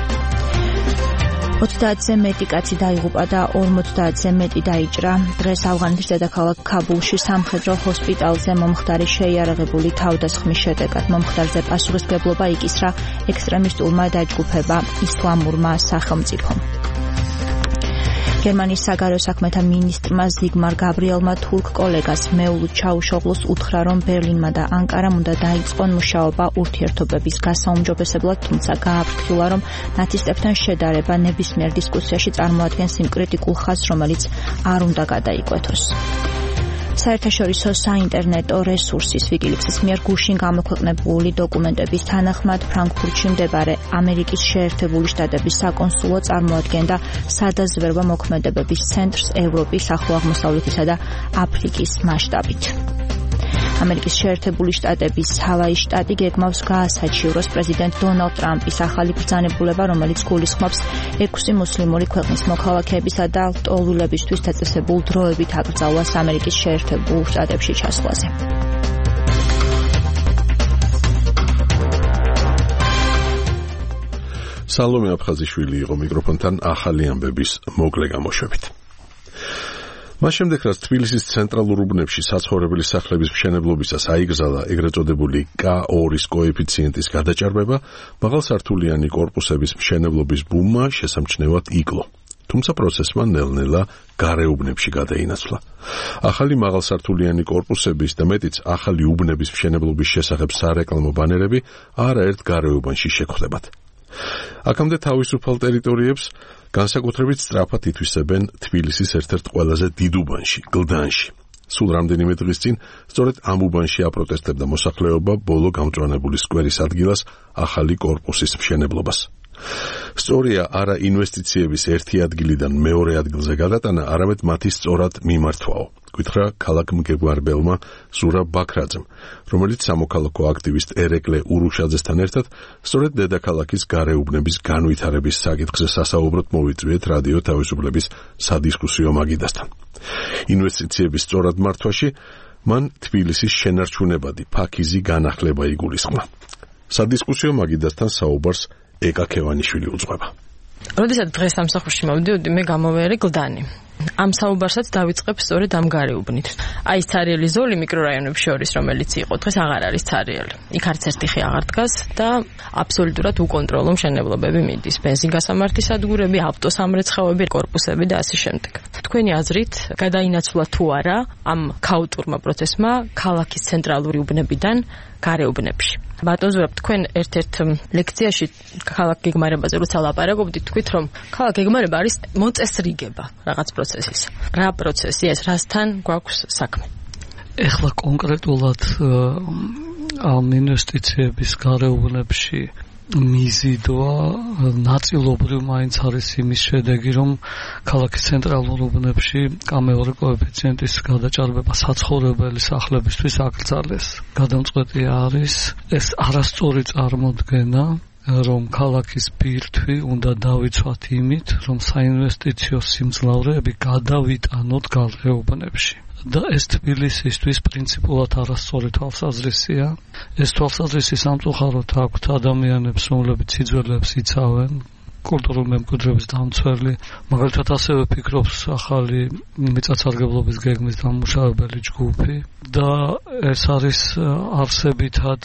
ოცდაათზე მეტი კაცი დაიღუპა და ორმოცდაათზე მეტი დაიჭრა. დღეს ავღანეთის დედაქალაქ ქაბულში სამხედრო ჰოსპიტალზე მომხდარი შეიარაღებული თავდასხმის შედეგად მომხდარზე პასუხისმგებლობა იკისრა ექსტრემისტულმა დაჯგუფება ისლამურმა სახელმწიფომ. გერმანიის საგარეო საქმეთა მინისტრმა ზიგმარ გაბრიელმა თურქ კოლეგას მეულუდ ჩაუშოღლუს უთხრა, რომ ბერლინმა და ანკარამ უნდა დაიწყონ მუშაობა ურთიერთობების გასაუმჯობესებლად, თუმცა გააფრთხილა, რომ ნაცისტებთან შედარება ნებისმიერ დისკუსიაში წარმოადგენს იმ კრიტიკულ ხაზს, რომელიც არ უნდა გადაიკვეთოს. საერთაშორისო საინტერნეტო რესურსის ვიკილიქსის მიერ გუშინ გამოქვეყნებული დოკუმენტების თანახმად ფრანკფურტში მდებარე ამერიკის შეერთებული შტატების საკონსულო წარმოადგენდა სადაზვერვო მოქმედებების ცენტრს ევროპის, ახლო აღმოსავლეთისა და აფრიკის მასშტაბით. ამერიკის შეერთებული შტატების ჰავაის შტატი გეგმავს გაასაჩივროს პრეზიდენტ დონალდ ტრამპის ახალი ბრძანებულება, რომელიც გულისხმობს ექვსი მუსლიმური ქვეყნის მოქალაქეებისა და ლტოლვილებისთვის დაწესებულ დროებით აკრძალვას ამერიკის შეერთებულ შტატებში ჩასვლაზე. სალომე აფხაზიშვილი იყო მიკროფონთან ახალი ამბების მოკლე გამოშვებით. მას შემდეგ, რაც თბილისის ცენტრალურ უბნებში საცხოვრებელი სახლების მშენებლობისას აიგზალა ეგრეთ წოდებული კა ორის კოეფიციენტის გადაჭარბება, მაღალსართულიანი კორპუსების მშენებლობის ბუმმა შესამჩნევად იკლო. თუმცა პროცესმა ნელ-ნელა გარეუბნებში გადაინაცვლა. ახალი მაღალსართულიანი კორპუსების და მეტიც ახალი უბნების მშენებლობის შესახებ სარეკლამო ბანერები არაერთ გარეუბანში შეგხვდებათ. აქამდე თავისუფალ ტერიტორიებს განსაკუთრებით სწრაფად ითვისებენ თბილისის ერთ-ერთ ყველაზე დიდ უბანში, გლდანში. სულ რამდენიმე დღის წინ სწორედ ამ უბანში აპროტესტებდა მოსახლეობა ბოლო გამწვანებული სკვერის ადგილას ახალი კორპუსის მშენებლობას. სწორია არა ინვესტიციების ერთი ადგილიდან მეორე ადგილზე გადატანა, არამედ მათი სწორად მიმართვაო. გითხრა ქალაქ მგებარბელმა ზურაბ ბაქრაძემ, რომელიც სამოქალაქო აქტივისტ ერეკლე ურუშაძესთან ერთად სწორედ დედაქალაქის გარეუბნების განვითარების საკითხზე სასაუბროდ მოვიწვიეთ რადიო თავისუფლების სადისკუსიო მაგიდასთან. ინვესტიციების სწორად მართვაში მან თბილისის შენარჩუნებადი ფაქიზი განახლება იგულისხმა. სადისკუსიო მაგიდასთან საუბარს ეკა ქევანიშვილი უძღვება. როდესაც დღეს სამსახურში მოვიდიოდი, მე გამოვიარე გლდანი. ამ საუბარსაც დავიწყებ სწორედ ამ გარეუბნით. აი ცარიელი ზოლი მიკრორაიონებში შორის, რომელიც იყო, დღეს აღარ არის ცარიელი. იქ არც ერთი ხე აღარ დგას და აბსოლუტურად უკონტროლო მშენებლობები მიდის. ბენზინგასამართი სადგურები, ავტოსამრეცხაოები, კორპუსები და ასე შემდეგ. თქვენი აზრით, გადაინაცვლა თუ არა ამ ქაოტურმა პროცესმა ქალაქის ცენტრალური უბნებიდან გარეუბნებში? ბატონ ზურაბ, თქვენ ერთ-ერთ ლექციაში ქალაქ გეგმარებაზე როცა ლაპარაკობდით, თქვით, რომ ქალაქ გეგმარება არის მოწესრიგება რაღაც პროცესის. რა პროცესი ეს, რასთან გვაქვს საქმე? ეხლა კონკრეტულად ამ ინვესტიციების გარეუბნებში მიზიდვა ნაწილობრივ მაინც არის იმის შედეგი, რომ ქალაქის ცენტრალურ უბნებში კამეორი კოეფიციენტის გადაჭარბება საცხოვრებელი სახლებისთვის აკრძალეს. გადამწყვეტი არის ეს არასწორი წარმოდგენა, რომ ქალაქის ბირთვი უნდა დავიცვათ იმით, რომ საინვესტიციო სიმძლავრეები გადავიტანოთ გალღეობნებში. და ეს თბილისისთვის პრინციპულად არასწორი თვალსაზრისია. ეს თვალსაზრისი სამწუხაროდ აქვთ ადამიანებს, რომლებიც სიძველეებს იცავენ, კულტურული მემკვიდრეობის დამცველი, მაგალითად ასევე ფიქრობს ახალი მიწათსარგებლობის გეგმის დამმუშავებელი ჯგუფი და ეს არის არსებითად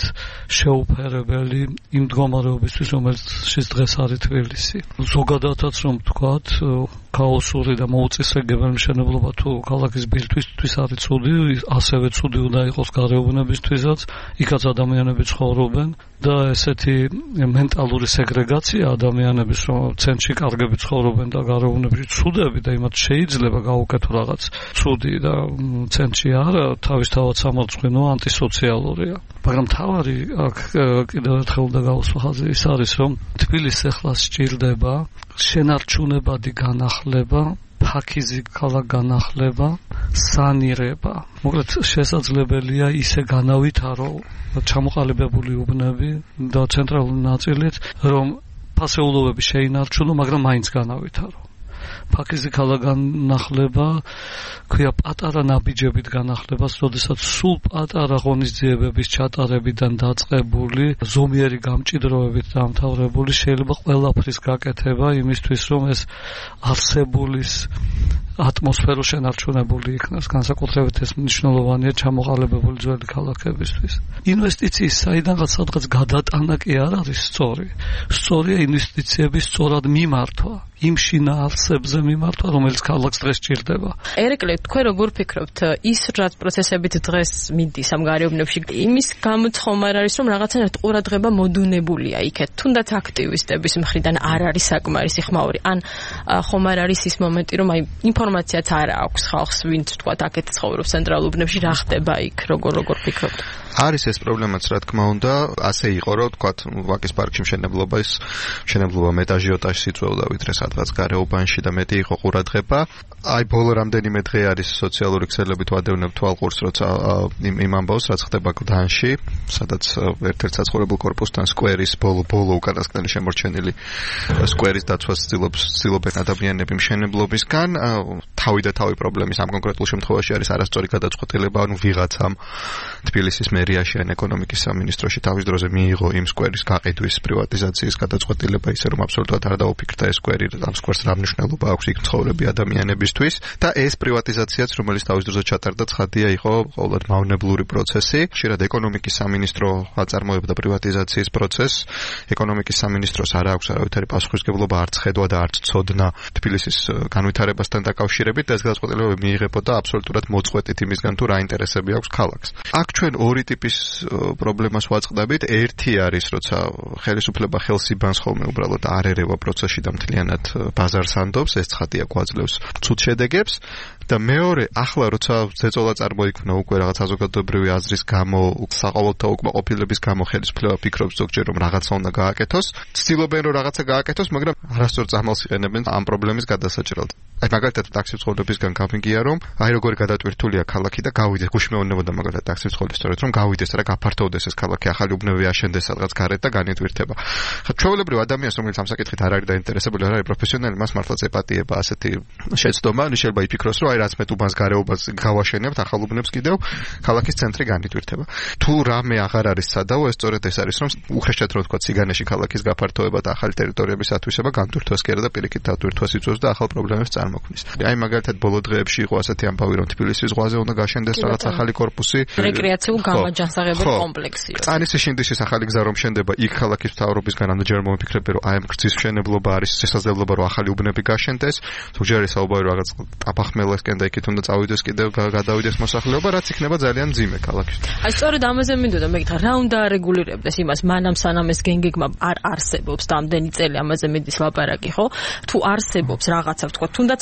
შეუფერებელი იმ მდგომარეობისთვის, რომელშიც დღეს არის თბილისი. ზოგადადაც რომ ვთქვათ, ქაოსური და მოუწესრიგებელი მშენებლობა თუ ქალაქის ბირთვისთვის არის ცუდი, ასევე ცუდი უნდა იყოს გარეუბნებისთვისაც, იქაც ადამიანები ცხოვრობენ და ესეთი მენტალური სეგრეგაცია ადამიანების, რომ ცენტრში კარგები ცხოვრობენ და გარეუბნებში ცუდები და იმათ შეიძლება გაუკეთო რაღაც ცუდი და ცენტრში არა, თავისთავად სამარცხვინო ანტისოციალურია. მაგრამ თავარი აქ კიდევ ერთხელ და გავუსვა ხაზი ის არის, რომ თბილისს ახლა სჭირდება შენარჩუნებადი განახლება, ფაქიზი ქალაქ განახლება, სანირება. მოკლედ შესაძლებელია ისე განავითარო ჩამოყალიბებული უბნები და ცენტრალური ნაწილით, რომ ფასეულობები შეინარჩუნო, მაგრამ მაინც განავითარო. ფაქიზი ქალაქ განახლება, ქვია პატარა ნაბიჯებით განახლებას, როდესაც სულ პატარა ღონისძიებების ჩატარებიდან დაწყებული, ზომიერი გამჭიდროებით დამთავრებული შეიძლება ყველაფრის გაკეთება იმისთვის, რომ ეს არსებულის ატმოსფერო შენარჩუნებული იქნას, განსაკუთრებით ეს მნიშვნელოვანია ჩამოყალიბებული ძველი ქალაქებისთვის. ინვესტიციის საიდანღაც სადღაც გადატანა კი არ არის სწორი. სწორია ინვესტიციების სწორად მიმართვა, იმ შინაარსებზე მიმართვა, რომელიც ქალაქს დღეს ჭირდება. ერეკლე, თქვენ როგორ ფიქრობთ, ის რაც პროცესებით დღეს მიდის ამ გარეუბნებში, იმის გამოცხომ არ არის, რომ რაღაცნაირად ყურადღება მოდუნებულია იქეთ, თუნდაც აქტივისტების მხრიდან არ არის საკმარისი ხმაური, ან ხომ არ არის ის მომენტი, რომ აი ინფორმაციაც არ აქვს ხალხს, ვინც თქვა აქეთ ცხოვრობს ცენტრალურ უბნებში, რა ხდება იქ, როგორ როგორ ფიქრობთ? არის ეს პრობლემაც, რა თქმა უნდა, ასე იყო, რომ თქვა ვაკის პარკში მშენებლობა ის მშენებლობა მეტ აჟიოტაჟს იწვევდა, ვიდრე სადღაც გარეუბანში და მეტი იყო ყურადღება. აი ბოლო რამდენიმე დღე არის სოციალური ქსელებით ვადევნებ თვალყურს, როცა იმ იმ ამბავს, რაც ხდება გდანში, სადაც ერთ-ერთ საცხოვრებელ კორპუსთან სკვერის ბოლო ბოლო უკანასკნელი შემორჩენილი სკვერის დაცვას ცდილობს ცდილობენ ადამიანები მშენებლობისგან. თავი და თავი პრობლემის ამ კონკრეტულ შემთხვევაში არის არასწორი გადაწყვეტილება, ანუ ვიღაცამ თბილისის მერიაში ან ეკონომიკის სამინისტროში თავის დროზე მიიღო იმ სკვერის გაყიდვის პრივატიზაციის გადაწყვეტილება, ისე რომ აბსოლუტურად არ დაუფიქრდა ეს სკვერი, ამ სკვერს რა მნიშვნელობა აქვს იქ მცხოვრები ადამიანებისთვის და ეს პრივატიზაციაც, რომელიც თავის დროზე ჩატარდა, ცხადია იყო ყოველად მავნებლური პროცესი. ხშირად ეკონომიკის სამინისტრო აწარმოებდა პრივატიზაციის პროცესს. ეკონომიკის სამინისტროს არ აქვს არავითარი პასუხისმგებლობა არც ხედვა და არც ცოდნა თბილისის განვითარებასთან დაკავშირებით და ეს გადაწყვეტილება მიიღებოდა აბსოლუტურად მოწყვეტით იმისგან თუ რა ინტერესები აქვს ქალაქს. აქ ჩვენ ორი ტიპის პრობლემას ვაწყდებით. ერთი არის, როცა ხელისუფლება ხელს იბანს ხოლმე უბრალოდ არ ერევა პროცესში და მთლიანად ბაზარს ანდობს, ეს ცხადია გვაძლევს ცუდ შედეგებს. და მეორე, ახლა როცა ზეწოლა წარმოიქმნა უკვე რაღაც საზოგადოებრივი აზრის გამო, საყოველთაო უკმაყოფილების გამო ხელისუფლება ფიქრობს ზოგჯერ რომ რაღაცა უნდა გააკეთოს, ცდილობენ რომ რაღაცა გააკეთოს, მაგრამ არასწორ წამალს იყენებენ ამ პრობლემის გადასაჭრელად. აი მაგალითად ტაქსის ცხოვრებისგან გავიგია რომ აი როგორი გადატვირთულია ქალაქი და გავიდეს, გუშინ მეუბნებოდა მაგალითად ტაქსის ცხოვრების სწორედ რომ გავიდეს და გაფართოვდეს ეს ქალაქი, ახალი უბნები აშენდეს სადღაც გარეთ და განიტვირთება. ხა ჩვეულებრივ ადამიანს, რომელიც ამ საკითხით არ არის დაინტერესებული, არ არის პროფესიონალი, მას მართლაც ეპატიება ასეთი შეცდომა, შეიძლება იფიქროს რომ აი რაც მე უბანს გარეობას გავაშენებთ, ახალ უბნებს კიდევ ქალაქის ცენტრი განიტვირთება. თუ რამე აღარ არის სადაო, ეს სწორედ ეს არის, რომ უხეშად რო თქვა ციგანეში ქალაქის გაფართოება და ახალი ტერიტორიების ათვისება განტვირთვას კი არა და პირიქით დატვირთვას იწვევს და ახალ პრობლემებს წარმოქმნის. აი მაგალითად ბოლო დღეებში იყო ასეთი ამბავი, რომ თბილისის ზღვაზე უნდა გაშენდეს რაღაც ახალი კორპუსი, რეკრეაციულ გამაჯანსაღებელ კომპლექსი. წანისის შინდისის ახალი გზა რომ შენდება, იქ ქალაქის მთავრობისგან ამდენჯერ მომიფიქრებენ, რომ აი ამ გზის მშენებლობა არის შესაძლებლობა, რომ ახალი უბნები გაშენდეს. ზოგჯერ არის საუბარი რაღაც ტაფახმელესკენ და იქით უნდა წავიდეს კიდევ გადავიდეს მოსახლეობა, რაც იქნება ძალიან მძიმე ქალაქში. აი სწორედ ამაზე მინდოდა მეკითხა, რა უნდა არეგულირებდეს იმას, მანამ სანამ ეს გენგეგმა არ არსებობს და ამდენი წელი ამაზე მიდის ლაპარაკი, ხო? თუ არსებობს რაღაცა, ვთქვა, თუნდაც რაღაც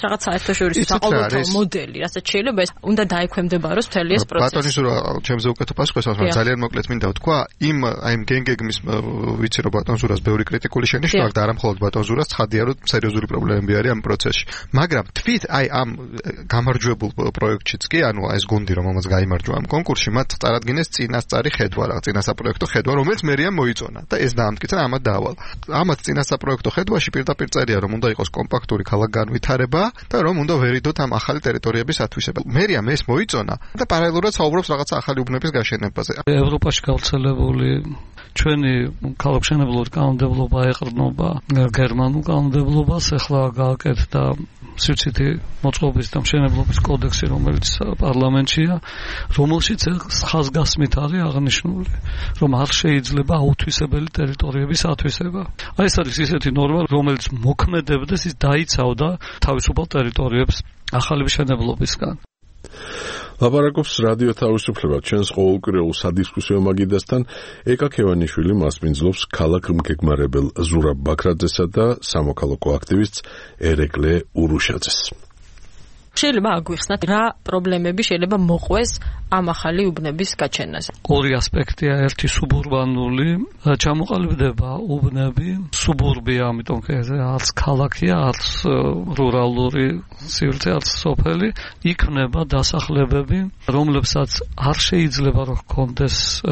საერთაშორისო საყოველთაო მოდელი, რასაც შეიძლება ეს უნდა დაექვემდებაროს მთელი ეს პროცესი. ბატონის რა ჩემზე უკეთო პასუხი მაგრამ ძალიან მოკლედ მინდა ვთქვა, იმ აი იმ გენგეგმის ვიცი რომ ბატონ ზურას ბევრი კრიტიკული შენიშნა აქვს და არა მხოლოდ ბატონ ზურას, ცხადია რომ სერიოზული პრობლემები არის ამ პროცესში. მაგრამ თვით აი ამ გამარჯვებულ პროექტშიც კი, ანუ ეს გუნდი რომელმაც გაიმარჯვა ამ კონკურსში, მათ წარადგინეს წინასწარი ხედვა რა, წინასაპროექტო ხედვა, რომელიც მერია მოიწონა და ეს დაამტკიცა ამათ დაავალ. ამათ წინასაპროექტო ხედვაში პირდაპირ წერია რომ უნდა იყოს კომპაქტური ქალაქგანვითარება და რომ უნდა ვერიდოთ ამ ახალი ტერიტორიების ათვისება. მერიამ ეს მოიწონა და პარალელურად საუბრობს რაღაცა ახალი უბნების გაშენებაზე. ევროპაში გავრცელებული ჩვენი ქალაქშენებლური კანონმდებლობა ეყრდნობა გერმანულ კანონმდებლობას, ახლა გააკეთდა სივრცითი მოწყობის და მშენებლობის კოდექსი, რომელიც პარლამენტშია, რომელშიც ხაზგასმით არის აღნიშნული, რომ არ შეიძლება აუთვისებელი ტერიტორიების ათვისება. აი ეს არის ისეთი ნორმა, რომელიც მოქმედებდეს, ის დაიცავდა თავისუფალ ტერიტორიებს ახალი მშენებლობისგან. ლაპარაკობს რადიო თავისუფლება ჩვენს ყოველკვირეულ სადისკუსიო მაგიდასთან ეკა ქევანიშვილი მასპინძლობს ქალაქ მგეგმარებელ ზურაბ ბაქრაძესა და სამოქალაქო აქტივისტს ერეკლე ურუშაძეს. შეიძლება აგვიხსნათ რა პრობლემები შეიძლება მოყვეს ამ ახალი უბნების გაჩენაზე. ორი ასპექტია, ერთი სუბურბანული, ჩამოყალიბდება უბნები, სუბურბია, ამიტომ არც ქალაქია, არც რურალური სივრცე, არც სოფელი, იქმნება დასახლებები, რომლებსაც არ შეიძლება რომ ჰქონდეს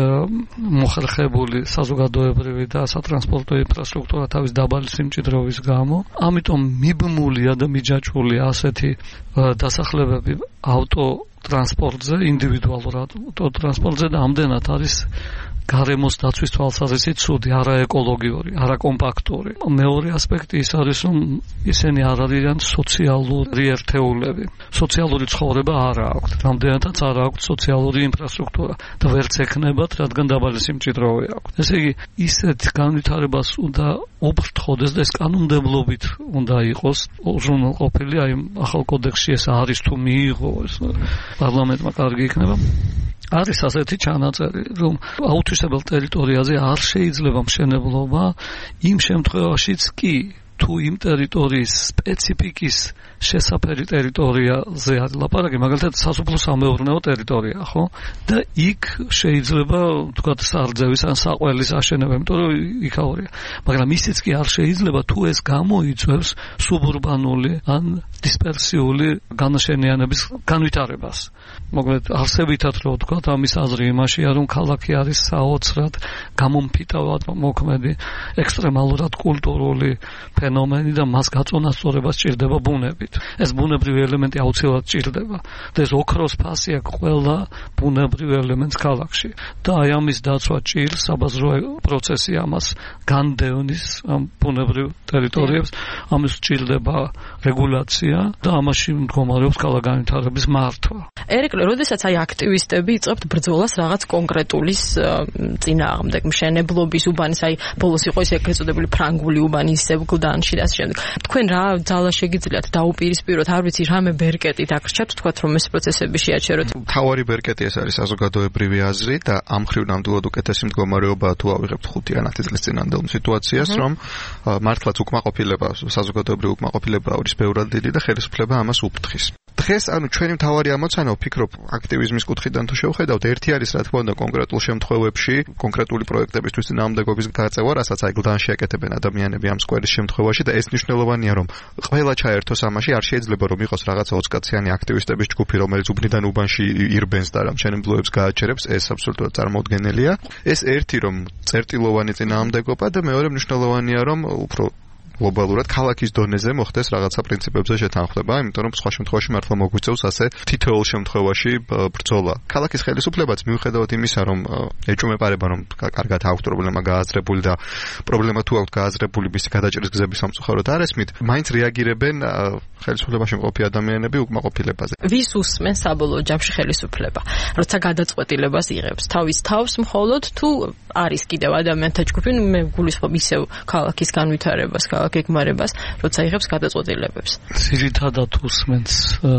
მოხერხებული საზოგადოებრივი და სატრანსპორტო ინფრასტრუქტურა თავის დაბალი სიმჭიდროვის გამო, ამიტომ მიბმულია და მიჯაჭვულია ასეთი დასახლებები ავტო ტრანსპორტზე, ინდივიდუალურ ავტოტრანსპორტზე და ამდენად არის გარემოს დაცვის თვალსაზრისით ცუდი, არაეკოლოგიური, არაკომპაქტური. მეორე ასპექტი ის არის, რომ ისინი არ არიან სოციალური ერთეულები. სოციალური ცხოვრება არ აქვთ, რამდენადაც არ აქვთ სოციალური ინფრასტრუქტურა და ვერც ექნებათ, რადგან დაბალი სიმჭიდროვე აქვთ. ესე იგი, ისეთ განვითარებას უნდა ოფრთხოდეს და ეს კანონმდებლობით უნდა იყოს უზრუნველყოფილი, აი ახალ კოდექსში ეს არის თუ მიიღო, ეს პარლამენტმა კარგი იქნება. არის ასეთი ჩანაწერი, რომ აუთვისებელ ტერიტორიაზე არ შეიძლება მშენებლობა იმ შემთხვევაშიც კი, თუ იმ ტერიტორიის სპეციფიკის შესაფერი ტერიტორიაზე არის ლაპარაკი, მაგალითად სასოფლო-სამეურნეო ტერიტორია, ხო? და იქ შეიძლება თქვათ სარძევის ან საყველის აშენება, იმიტომ რომ იქაურია. მაგრამ ისიც კი არ შეიძლება, თუ ეს გამოიწვევს სუბურბანული ან დისპერსიული განაშენიანების განვითარებას. მოკლედ არსებითად რო ვთქვათ, ამის აზრი იმაშია, რომ ქალაქი არის საოცრად გამომფიტავად მოქმედი ექსტრემალურად კულტურული ფენომენი და მას გაწონასწორება სჭირდება ბუნებით. ეს ბუნებრივი ელემენტი აუცილებლად სჭირდება და ეს ოქროს ფასი აქვს ყველა ბუნებრივ ელემენტს ქალაქში და აი ამის დაცვა ჭირს საბაზრო პროცესი ამას განდევნის ამ ბუნებრივ ტერიტორიებს, ამის სჭირდება რეგულაცია და ამაში მდგომარეობს ქალაქგანვითარების მართვა. ერეკლე, როდესაც აი აქტივისტები იწყებთ ბრძოლას რაღაც კონკრეტულის წინააღმდეგ, მშენებლობის უბანის, აი ბოლოს იყო ეს ეგრეთ წოდებული ფრანგული უბანი ისევ გლდანში და ასე შემდეგ. თქვენ რა ძალა შეგიძლიათ დაუპირისპიროთ, არ ვიცი, რამე ბერკეტით აქრჩათ, თქვათ რომ ეს პროცესები შეაჩეროთ. თავარი ბერკეტი ეს არის საზოგადოებრივი აზრი და ამ მხრივ ნამდვილად უკეთესი მდგომარეობაა თუ ავიღებთ ხუთი ან ათი წლის წინანდელ სიტუაციას, რომ მართლაც უკმაყოფილება, საზოგადოებრივი უკმაყოფილება არის ბევრად დიდი და ხელისუფლება ამას უფრთხის. დღეს ანუ ჩვენი მთავარი ამოცანა ვფიქრობ აქტივიზმის კუთხიდან თუ შევხედავთ, ერთი არის რა თქმა უნდა კონკრეტულ შემთხვევებში, კონკრეტული პროექტებისთვის წინააღმდეგობის გაწევა, რასაც აი გლდანში აკეთებენ ადამიანები ამ სკვერის შემთხვევაში და ეს მნიშვნელოვანია, რომ ყველა ჩაერთოს ამაში, არ შეიძლება რომ იყოს რაღაცა ოცკაციანი აქტივისტების ჯგუფი, რომელიც უბნიდან უბანში ირბენს და რამ მშენებლობებს გააჩერებს, ეს აბსოლუტურად წარმოუდგენელია. ეს ერთი რომ წერტილოვანი წინააღმდეგობა და მეორე მნიშვნელოვანია რომ უფრო გლობალურად ქალაქის დონეზე მოხდეს რაღაცა პრინციპებზე შეთანხმება, იმიტომ რომ სხვა შემთხვევაში მართლა მოგვიწევს ასე თითოეულ შემთხვევაში ბრძოლა. ქალაქის ხელისუფლებაც მიუხედავად იმისა, რომ ეჭვმეპარება, რომ კარგად აქვს პრობლემა გააზრებული და პრობლემა თუ აქვს გააზრებული, მისი გადაჭრის გზები სამწუხაროდ არ ესმით, მაინც რეაგირებენ ხელისუფლებაში მყოფი ადამიანები უკმაყოფილებაზე. ვის უსმენს საბოლოო ჯამში ხელისუფლება? როცა გადაწყვეტილებას იღებს თავის თავს მხოლოდ თუ არის კიდევ ადამიანთა ჯგუფი, მე გულისხმობ ისევ ქალაქის განვითარებას, გეგმარებას, როცა იღებს გადაწყვეტილებებს. ძირითადად უსმენს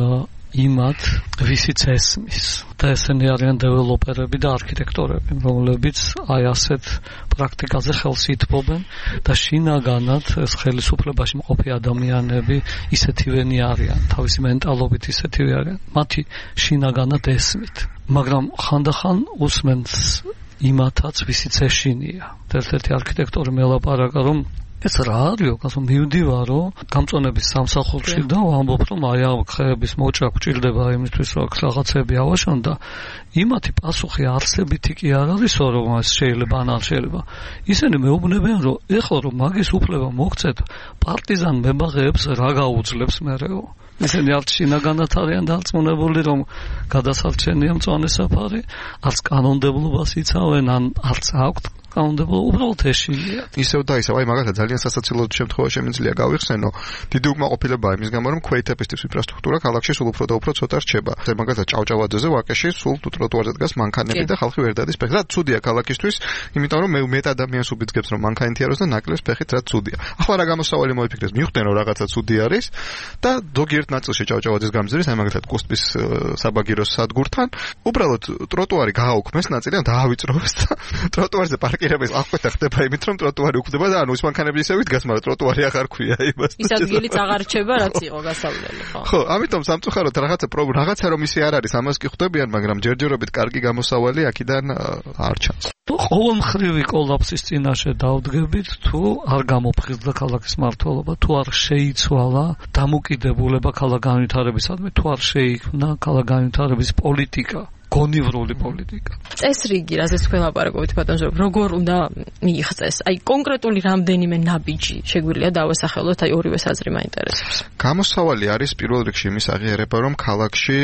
იმათ, ვისიც ესმის. და ესენი არიან დეველოპერები და არქიტექტორები, რომლებიც აი ასეთ პრაქტიკაზე ხელს ითმობენ და შინაგანად ეს ხელისუფლებაში მყოფი ადამიანები ისეთივენი არიან, თავისი მენტალობით ისეთივე არიან. მათი შინაგანად ესმით. მაგრამ ხანდახან უსმენს იმათაც, ვისიც ეშინია. ერთ-ერთი არქიტექტორი მელაპარაკა, რომ ეს რა არისო, გასო მივდივარო გამწონების სამსახურში და ვამბობ, რომ აი ამ ხეების მოჭრა გჭირდება იმისთვის, რომ რაღაცები ავაშონ და იმათი პასუხი არსებითი კი არ არისო, რომ ეს შეიძლება ან არ შეიძლება. ისინი მეუბნებიან, რომ ეხლა რომ მაგის უფლება მოგცეთ, პარტიზან მებაღეებს რა გაუძლებს მერეო. ისინი არც შინაგანად არიან დარწმუნებული, რომ გადასარჩენია მწვანე საფარი, არც კანონმდებლობას იცავენ, ან არც აქვთ კანონმდებლობა, უბრალოდ ეშინია. ისევ და ისევ, აი მაგალითად ძალიან სასაცილო შემთხვევა შემიძლია გავიხსენო, დიდი უკმაყოფილება იმის გამო, რომ ქვეითების ტიპის ინფრასტრუქტურა ქალაქში სულ უფრო და უფრო ცოტა რჩება. მაგალითად ჭავჭავაძეზე ვაკეში სულ ტროტუარზე დგას მანქანები და ხალხი ვერ დადის ფეხით. რა ცუდია ქალაქისთვის, იმიტომ რომ მე მეტ ადამიანს უბიძგებს რომ მანქანით იაროს და ნაკლებს ფეხით, რა ცუდია. ახლა რა გამოსავალი მოიფიქრეს, მივხვდნენ რომ რაღაცა ცუდი არის და ზოგიერთ ნაწილში ჭავჭავაძის გამზირის, აი მაგალითად კუსტის საბაგიროს სადგურთან, უბრალოდ ტროტუარი გააუქმეს ნაწილი და დაავიწროვეს და ტროტუარზე პარკირების აღკვეთა ხდება იმით, რომ ტროტუარი უხდება და ანუ ის მანქანები ისევ იდგას, მაგრამ ტროტუარი აღარ ქვია იმას. ის ადგილიც აღარ რჩება, რაც იყო გასავლელი, ხო? ხო, ამიტომ სამწუხაროდ რაღაცა პრობლემა, რაღაცა რომ ისე არ არის, ამას კი ხვდებიან, მაგრამ ჯერჯერობით კარგი გამოსავალი აქედან არ ჩანს. ყოველმხრივი კოლაფსის წინაშე დავდგებით, თუ არ გამოფხიზდა ქალაქის მმართველობა, თუ არ შეიცვალა დამოკიდებულება ქალაქ განვითარებისადმი, თუ არ შეიქმნა ქალაქ განვითარების პოლიტიკა. გონივრული პოლიტიკა. წესრიგი, რაზეც ველაპარაკობთ ბატონო, როგორ უნდა მიიღწეს? აი კონკრეტული რამდენიმე ნაბიჯი შეგვიძლია დავასახელოთ, აი ორივე საზრი მაინტერესებს. გამოსავალი არის პირველ რიგში იმის აღიარება, რომ ქალაქში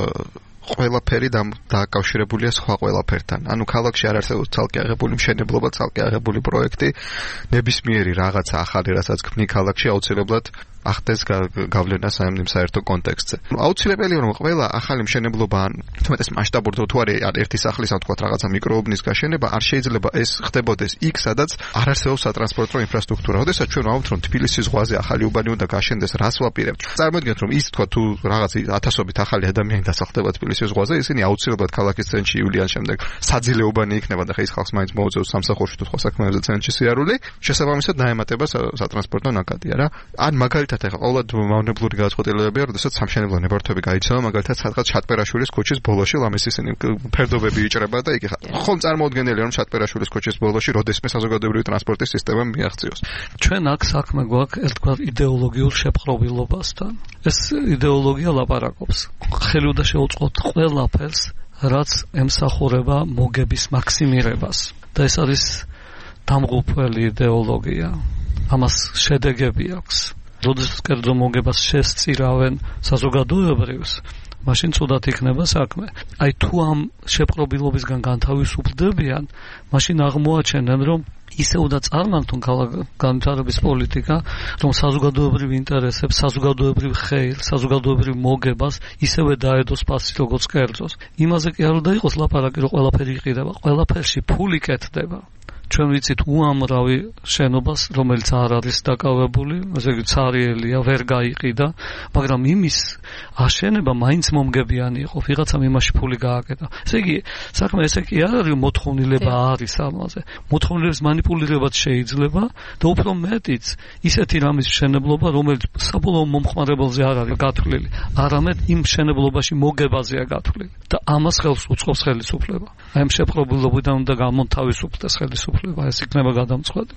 ყველაფერი დაკავშირებულია სხვა ყველაფერთან. ანუ ქალაქში არ არსებობს ცალკე აღებული მშენებლობა, ცალკე აღებული პროექტი, ნებისმიერი რაღაცა ახალი, რასაც ქმნი ქალაქში აუცილებლად ახდეს გავლენა საერთო საერთო კონტექსტზე. აუცილებელია რომ ყველა ახალი მშენებლობა ან თუმეტეს მასშტაბური თუ არის ერთი სახლის ან თქვა რაღაცა მიკროუბნის გაშენება არ შეიძლება ეს ხდებოდეს იქ, სადაც არ არსებობს სატრანსპორტო ინფრასტრუქტურა. როდესაც ჩვენ ვამბობთ რომ თბილისის ზღვაზე ახალი უბანი უნდა გაშენდეს, რას ვაპირებთ? წარმოიდგინეთ რომ ის თქვა თუ რაღაც ათასობით ახალი ადამიანი დასახლდება თბილისის ზღვაზე, ისინი აუცილებლად ქალაქის ცენტრში ივლიან შემდეგ საძილე უბანი იქნება და ხა ის ხალხს მაინც მოუწევს სამსახურში თუ სხვა საქმეებზე ცენტრში სიარული, შესაბამისად დაემატება სატრანსპორტო ნაკადი არა. ან მაგალითად ეხლა ყოველად მავნებლური გადაწყვეტილებებია, როდესაც სამშენებლო ნებართვები გაიცემა, მაგალითად სადღაც ჩატპერაშვილის ქუჩის ბოლოში ლამის ისინი ფერდობები იჭრება და იქ ხომ წარმოუდგენელია რომ ჩატპერაშვილის ქუჩის ბოლოში როდესმე საზოგადოებრივი ტრანსპორტის სისტემა მიაღწიოს. ჩვენ აქ საქმე გვაქვს ერთგვარ იდეოლოგიურ შეპყრობილობასთან. ეს იდეოლოგია ლაპარაკობს. ხელი უნდა შეუწყოთ ყველაფერს, რაც ემსახურება მოგების მაქსიმირებას. და ეს არის დამღუპველი იდეოლოგია. ამას შედეგები აქვს. როდესაც კერძო მოგებას შესწირავენ საზოგადოებრივს, მაშინ ცუდად იქნება საქმე. აი თუ ამ შეპყრობილობისგან განთავისუფლდებიან, მაშინ აღმოაჩენენ, რომ ისე უნდა წარმართონ ქალაქ განვითარების პოლიტიკა, რომ საზოგადოებრივ ინტერესებს, საზოგადოებრივ ხეილს, საზოგადოებრივ მოგებას ისევე დაედოს ფასი, როგორც კერძოს. იმაზე კი არ უნდა იყოს ლაპარაკი, რომ ყველაფერი იყიდება, ყველაფერში ფული კეთდება. ჩვენ ვიცით უამრავი შენობას, რომელიც არ არის დაკავებული, ესე იგი ცარიელია, ვერ გაიყიდა, მაგრამ იმის აშენება მაინც მომგებიანი იყო, ვიღაცამ იმაში ფული გააკეთა. ესე იგი, საქმე ესე კი არ არის, მოთხოვნილება არის ამაზე. მოთხოვნილების манипуლირებაც შეიძლება და უფრო მეტიც ისეთი რამის მშენებლობა, რომელიც საბოლოო მომხმარებელზე არ არის გათვლილი, არამედ იმ მშენებლობაში მოგებაზეა გათვლილი. და ამას ხელს უწყობს ხელისუფლება. აი ამ შეპყრობილობიდან უნდა გამოთავისუფლდეს ხელისუფლება. ეს იქნება გადამწყვეტი.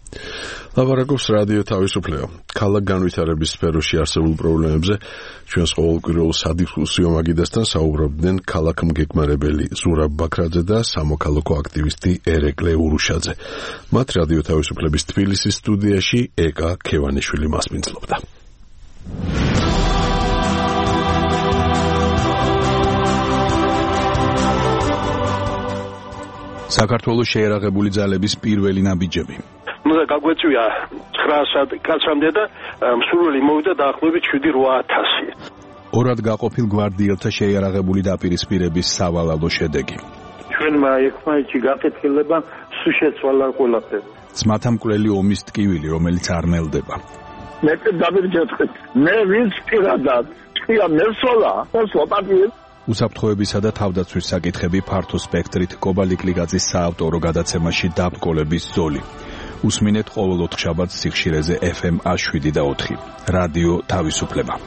ლაპარაკობს რადიო თავისუფლება. ქალაქ განვითარების სფეროში არსებულ პრობლემებზე ჩვენს ყოველკვირეულ სადისკუსიო მაგიდასთან საუბრობდნენ ქალაქმგეგმარებელი ზურაბ ბაქრაძე და სამოქალაქო აქტივისტი ერეკლე ურუშაძე. მათ რადიო თავისუფლების თბილისის სტუდიაში ეკა ქევანიშვილი მასპინძლობდა. საქართველოს შეერაღებული ძალების პირველი ნაბიჯები. ნუ და გაგვეწვია ცხრა კაცამდე და მსურველი მოვიდა დაახლოებით შვიდი რვა ათასი. ორად გაყოფილ გვარდიელთა შეერაღებული დაპირისპირების სავალალო შედეგი. ჩვენმა ერთმანეთში გაკეთილება სულ შეცვალა ყველაფერი. ძმათამკვლელი ომის ტკივილი, რომელიც არ ნელდება. მე დავირჯეთყეთ. მე ვინც პირადად ხია მესვლა და სლოპატი უსაფრთხოებისა და თავდაცვის საკითხები ფართო სპექტრით კობალიკლიგაძის საავტორო გადაცემაში დაბრკოლების ზოლი. უსმინეთ ყოველ ოთხშაბათს სიხშირეზე ეფ ემ შვიდ და ოთხი. რადიო თავისუფლება.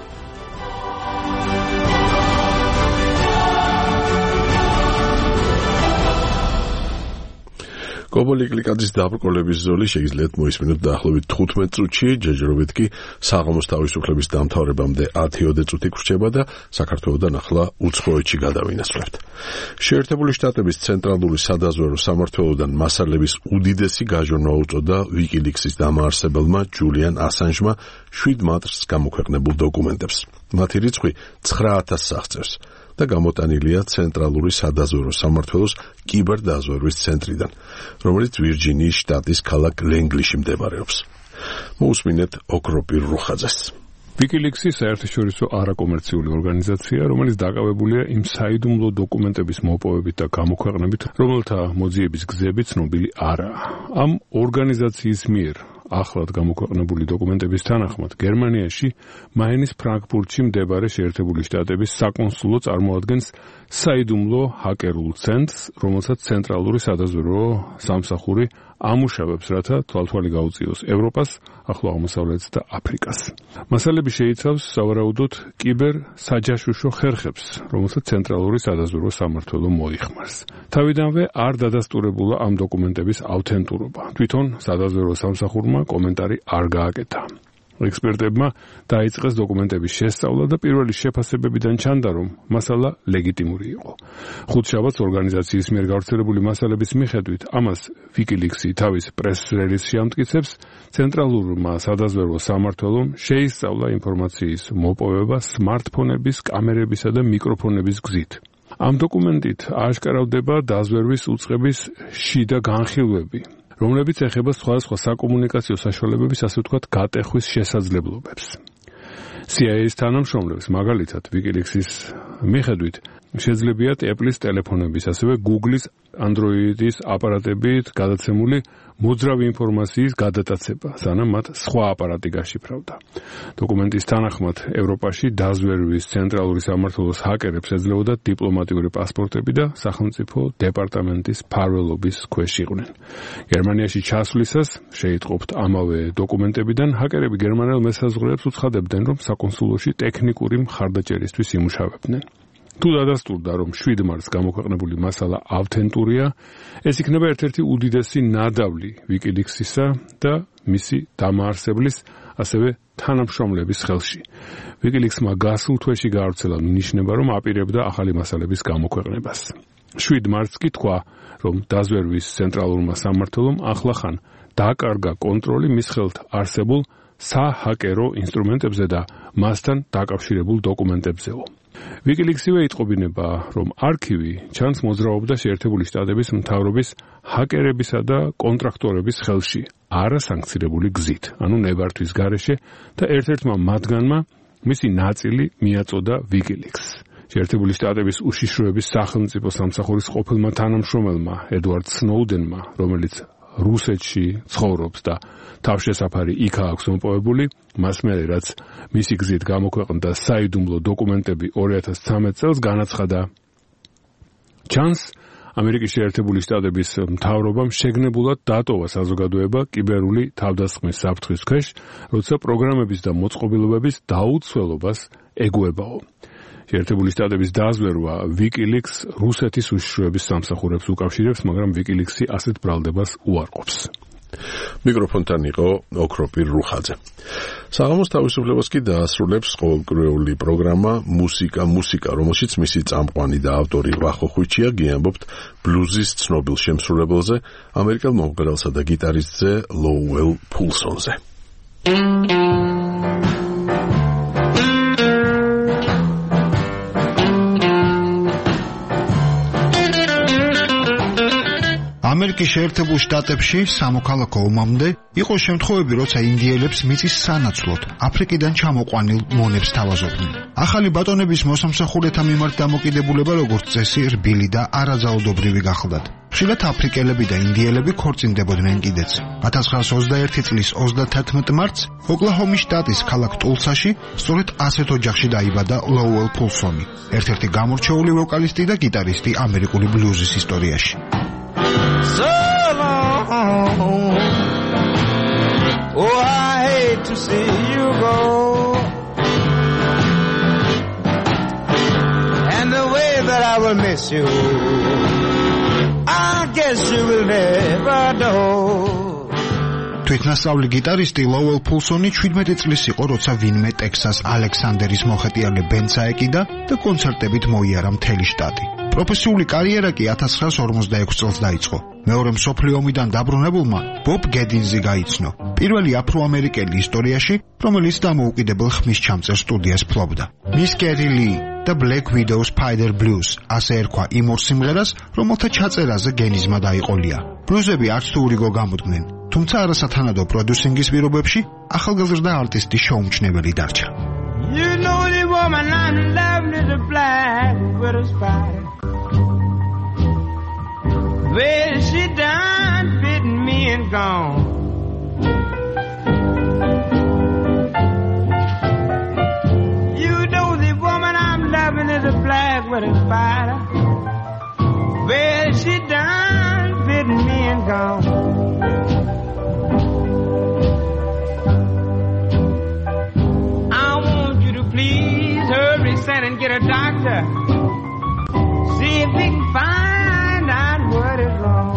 კობალიკლიგაძის დაბრკოლების ზოლი შეგიძლიათ მოისმინოთ დაახლოებით თხუთმეტ წუთში, ჯერჯერობით კი საღამოს თავისუფლების დამთავრებამდე ათი წუთი გრჩება და საქართველოდან ახლა უცხოეთში გადავინაცვლებთ. შეერთებული შტატების ცენტრალური სადაზვერვო სამმართველოდან მასალების უდიდესი გაჟონვა უწოდა ვიკილიქსის დამაარსებელმა ჯულიან ასანჟმა შვიდ მატრს გამოქვეყნებულ დოკუმენტებს. მათი რიცხვი ცხრა ათასს აღწევს და გამოტანილია ცენტრალური სადაზვერვო სამმართველოს კიბერდაზვერვის ცენტრიდან, რომელიც ვირჯინიის შტატის ქალაქ ლენგლიში მდებარეობს. მოусმინეთ ოქროპირ რუხაძეს. ვიკილიქსი საერთაშორისო არაკომერციული ორგანიზაცია, რომელიც დაკავებულია იმ საიდუმლო დოკუმენტების მოპოვებით და გამოქვეყნებით, რომელთა მოძიების გზები ცნობილი არაა. ამ ორგანიზაციის მიერ ახლად გამოქვეყნებული დოკუმენტების თანახმად გერმანიაში მაინის ფრანკფურტში მდებარე შეერთებული შტატების საკონსულო წარმოადგენს საიდუმლო ჰაკერულ ცენტრს, რომელსაც ცენტრალური სადაზვერვო სამსახური ამუშავებს, რათა თვალთვალი გაუწიოს ევროპას, ახლო აღმოსავლეთს და აფრიკას. მასალები შეიცავს სავარაუდოდ კიბერ საჯაშუშო ხერხებს, რომელსაც ცენტრალური სადაზვერვო სამმართველო მოიხმარს. თავიდანვე არ დადასტურებულა ამ დოკუმენტების ავთენტურობა. თვითონ სადაზვერვო სამსახურმა კომენტარი არ გააკეთა. ექსპერტებმა დაიწყეს დოკუმენტების შესწავლა და პირველი შეფასებებიდან ჩანდა, რომ მასალა ლეგიტიმური იყო. ხუთშაბათს ორგანიზაციის მიერ გავრცელებული მასალების მიხედვით, ამას ვიკილიქსი თავის პრეს-რელიზში ამტკიცებს, ცენტრალურმა სადაზვერვო სამმართველომ შეისწავლა ინფორმაციის მოპოვება სმარტფონების, კამერებისა და მიკროფონების გზით. ამ დოკუმენტით ააშკარავდება დაზვერვის უწყების შიდა განხილვები, რომლებიც ეხება სხვადასხვა საკომუნიკაციო საშუალებების, ასე ვთქვათ, გატეხვის შესაძლებლობებს. სი აი ეის თანამშრომლებს, მაგალითად, ვიკილიქსის მიხედვით, შეძლებიათ Apple-ის ტელეფონების, ასევე Google-ის Android-ის აპარატებით გადაცემული მოძრავი ინფორმაციის გადატაცება, სანამ მათ სხვა აპარატი გაშიფრავდა. დოკუმენტის თანახმად, ევროპაში დაზვერვის ცენტრალური სამმართველოს ჰაკერებს ეძლებოდა დიპლომატიური პასპორტები და სახელმწიფო დეპარტამენტის მფარველობის ქვეშ იყვნენ. გერმანიაში ჩასვლისას, შეიტყობთ ამავე დოკუმენტებიდან, ჰაკერები გერმანელ მესაზღვრეებს უცხადებდნენ, რომ საკონსულოში ტექნიკური მხარდაჭერისთვის იმუშავებდნენ. თუ დადასტურდა, რომ შვიდ მარტს გამოქვეყნებული მასალა ავთენტურია, ეს იქნება ერთ-ერთი უდიდესი ნადავლი ვიკილიქსისა და მისი დამაარსებლის, ასევე თანამშრომლების ხელში. ვიკილიქსმა გასულ თვეში გაავრცელა ნიშნება, რომ აპირებდა ახალი მასალების გამოქვეყნებას. შვიდ მარტს კი თქვა, რომ დაზვერვის ცენტრალურმა სამმართველომ ახლახან დააკარგა კონტროლი მის ხელთ არსებულ საჰაკერო ინსტრუმენტებზე და მასთან დაკავშირებულ დოკუმენტებზეო. ვიკილიქსივე იტყობინება, რომ არქივი ჩანს მოძრაობდა შეერთებული შტატების მთავრობის ჰაკერებისა და კონტრაქტორების ხელში, არასანქცირებული გზით, ანუ ნებართვის გარეშე და ერთ-ერთმა მათგანმა მისი ნაწილი მიაწოდა ვიკილიქსს. შეერთებული შტატების უშიშროების სახელმწიფო სამსახურის ყოფილმა თანამშრომელმა ედვარდ სნოუდენმა, რომელიც რუსეთში ცხოვრობს და თავშესაფარი იქა აქვს მოპოვებული, მას მერე რაც მისი გზით გამოქვეყნდა საიდუმლო დოკუმენტები ორი ათას ცხრამეტ წელს განაცხადა. ჩანს, ამერიკის შეერთებული შტატების მთავრობამ შეგნებულად დატოვა საზოგადოება კიბერული თავდასხმის საფრთხის ქვეშ, როცა პროგრამების და მოწყობილობების დაუცველობას ეგუებაო. შეერთებული შტატების დაზვერვა ვიკილიքს რუსეთის უშიშროების სამსახურებს უკავშირებს, მაგრამ ვიკილიქსი ასეთ ბრალდებას უარყოფს. მიკროფონთან იყო ოქროპირ რუხაძე. საღამოს თავისუფლებას კი დაასრულებს ყოველკვირეული პროგრამა მუსიკა მუსიკა, რომელშიც მისი წამყვანი და ავტორი ვახო ხვიჩია გიამბობთ ბლუზის ცნობილ შემსრულებელზე, ამერიკელ მომღერალსა და გიტარისტზე ლოუელ ფულსონზე. ამერიკის შეერთებულ შტატებში სამოქალაქო ომამდე იყო შემთხვევები, როცა ინდიელებს მიწის სანაცვლოდ აფრიკიდან ჩამოყვანილ მონებს თავაზობდნენ. ახალი ბატონების მოსამსახურეთა მიმართ დამოკიდებულება როგორც წესი რბილი და არაძაუდობრივი გახლდათ. ხშირად აფრიკელები და ინდიელები ქორწინდებოდნენ კიდეც. ათას ცხრაას ოცდაერთი წლის ოცდათერთმეტ მარტს ოკლაჰომის შტატის ქალაქ ტულსაში სწორედ ასეთ ოჯახში დაიბადა ლოუელ პულსონი, ერთ-ერთი გამორჩეული ვოკალისტი და გიტარისტი ამერიკული ბლუზის ისტორიაში. So long, oh I hate to see you go, and the way that I will miss you, I guess you will never know. თვითნასწავლი გიტარისტი ლოუელ პულსონი შვიდმეტი წლის იყო, როცა ვინმე ტექსას ალექსანდერის მოხეტიალე ბენდს აეკიდა და კონცერტებით მოიარა მთელი შტატი. პროფესიული კარიერა კი ათას ცხრაას ორმოცდაექვსი წელს დაიწყო. მეორე მსოფლიო ომიდან დაბრუნებულმა ბობ გედინზი გაიცნო, პირველი აფრო-ამერიკელი ისტორიაში, რომელიც დამოუკიდებელ ხმის ჩამწერ სტუდიას ფლობდა. Miss Katy Lee და Black Widow Spider Blues ასე ერქვა იმ ორ სიმღერას, რომელთა ჩაწერაზე გენიზმა დაიყოლია. ბლუზები არც თუ ურიგო გამოდგნენ, თუმცა არასათანადო პროდიუსინგის პირობებში ახალგაზრდა არტისტი შეუმჩნეველი დარჩა. You know the woman I'm loving is a black widow spider. Well, she done bitten me and gone. You know the woman I'm loving is a black widow spider. Well, she done bitten me and gone. I want you to please hurry, send and get a doctor. See if we can find out what is wrong.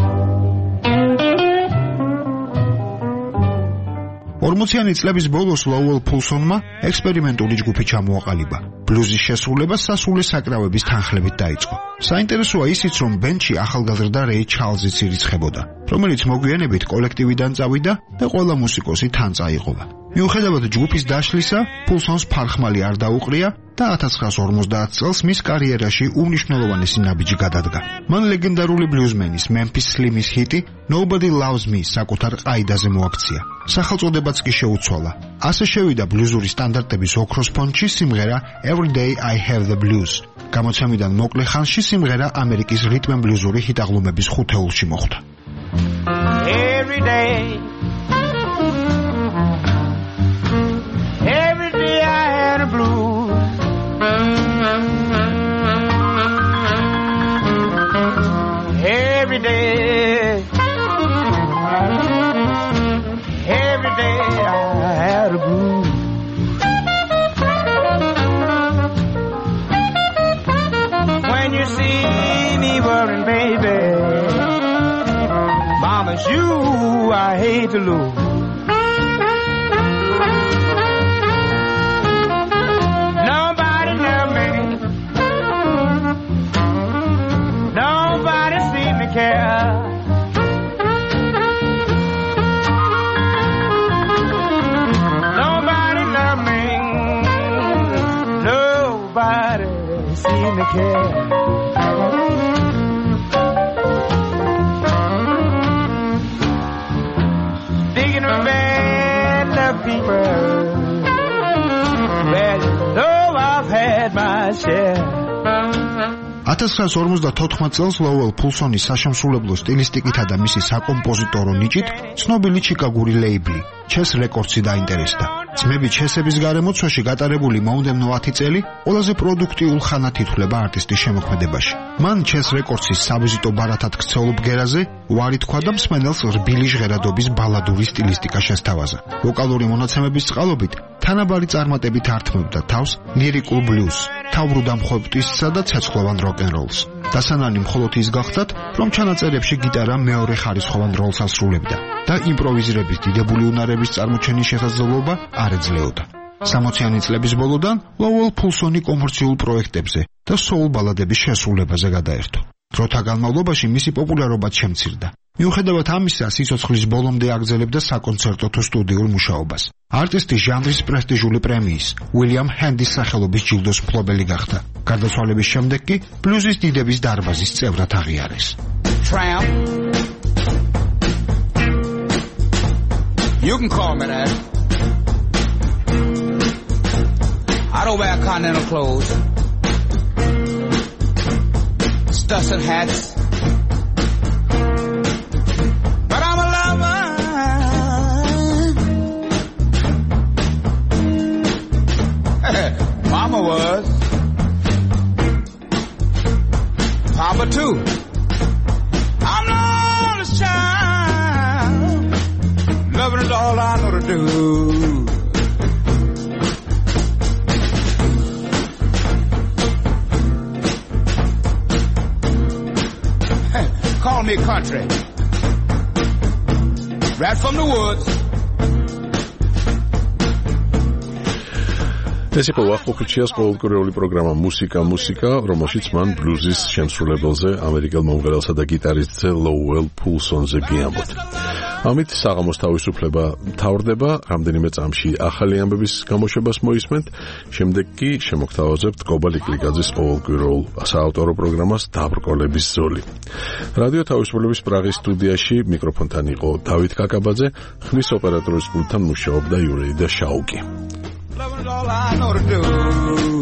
ორმოციანი წლების ბოლოს ლოუელ პულსონმა ექსპერიმენტული ჯგუფი ჩამოაყალიბა. ბლუზის შესრულება სასულე საკრავების თანხლებით დაიწყო. საინტერესოა ისიც, რომ ბენდში ახალგაზრდა რეი ჩარლზიც ირიცხებოდა, რომელიც მოგვიანებით კოლექტივიდან წავიდა და ყველა მუსიკოსი თან წაიღობა. მიუხედავად ჯგუფის დაშლისა, პულსონს ფარხმალი არ დაუყრია და ათას ცხრაას ორმოცდაათი წელს მის კარიერაში უმნიშვნელოვანესი ნაბიჯი გადადგა. მან ლეგენდარული ბლუზმენის Memphis Slim-ის ჰიტი Nobody Loves Me საკუთარ ყაიდაზე მოაქცია. სახელწოდებაც კი შეუცვალა. ასე შევიდა ბლუზური სტანდარტების ოქროს ფონდში სიმღერა Every Day I Have the Blues. გამოცემიდან მოკლე ხანში სიმღერა ამერიკის რიტმ-ბლუზური ჰიტაღლუმების ხუთეულში მოხვდა. Every day Every day I had a blues. Every day Every day I had a blues. When you see me worrying, baby, mama's you I hate to lose. Nobody love me, nobody see me care. Nobody love me, nobody see me care. Speaking of bad love people, well, though I've had my share. ათას ცხრაას ორმოცდათოთხმეტ წელს ლოუელ პულსონის საშემსრულებლო სტილისტიკითა და მისი საკომპოზიტორო ნიჭით ცნობილი ჩიკაგური ლეიბლი ჩეს რეკორდსი დაინტერესდა. ძმები ჩესების გარემოცვაში გატარებული მომდევნო ათი წელი ყველაზე პროდუქტიულ ხანად ითვლება არტისტის შემოქმედებაში. მან ჩეს რეკორდსის საბიზიტო ბარათად ქცეულ ბგერაზე უარი თქვა და მსმენელს რბილი ჟღერადობის ბალადური სტილისტიკა შესთავაზა. ვოკალური მონაცემების წყალობით თანაბარი წარმატებით ართმევდა თავს ლირიკულ ბლუზს, თავბრუ დამხვეპტვისსა და ცეცხლოვან როკ-ენ-როლს. დასანანი მხოლოდ ის გახდათ, რომ ჩანაწერებში გიტარა მეორე ხარისხოვან როლს ასრულებდა და იმპროვიზირების დიდებული უნარების წარმოჩენის შესაძლებლობა არ ეძლეოდა. სამოციანი წლების ბოლოდან ლოუელ პულსონი კომერციულ პროექტებზე და soul ბალადების შესრულებაზე გადაერთო. დროთა განმავლობაში მისი პოპულარობაც შემცირდა. მიუხედავად ამისა, სიცოცხლის ბოლომდე აგრძელებდა საკონცერტო თუ სტუდიურ მუშაობას. არტისტი ჟანრის პრესტიჟული პრემიის უილიამ ჰენდის სახელობის ჯილდოს მფლობელი გახდა. გარდაცვალების შემდეგ კი ბლუზის დიდების დარბაზის წევრად აღიარეს. Tramp You can call me that. I don't wear continental clothes. Studs and hats. But I'm a lover. Mama was. Papa too. I'm the oldest child. Loving is all I know to do. Call me country. Right from the woods. ეს იყო ვახტუქიჩიას ყოველკვირეული პროგრამა მუსიკა მუსიკა, რომელშიც მან ბლუზის შემსრულებელზე, ამერიკელ მომღერალსა და გიტარისტზე ლოუელ პულსონზე გიამბოთ. ამით საღამოს თავისუფლება მთავრდება, რამდენიმე წამში ახალი ამბების გამოშვებას მოისმენთ, შემდეგ კი შემოგთავაზებთ კობა ლიკლიკაძის ყოველკვირეულ საავტორო პროგრამას დაბრკოლების ზოლი. რადიო თავისუფლების პრაღის სტუდიაში მიკროფონთან იყო დავით კაკაბაძე, ხმის ოპერატორის პულტთან მუშაობდა იურეიდა შაუკი. Loving is all I know to do.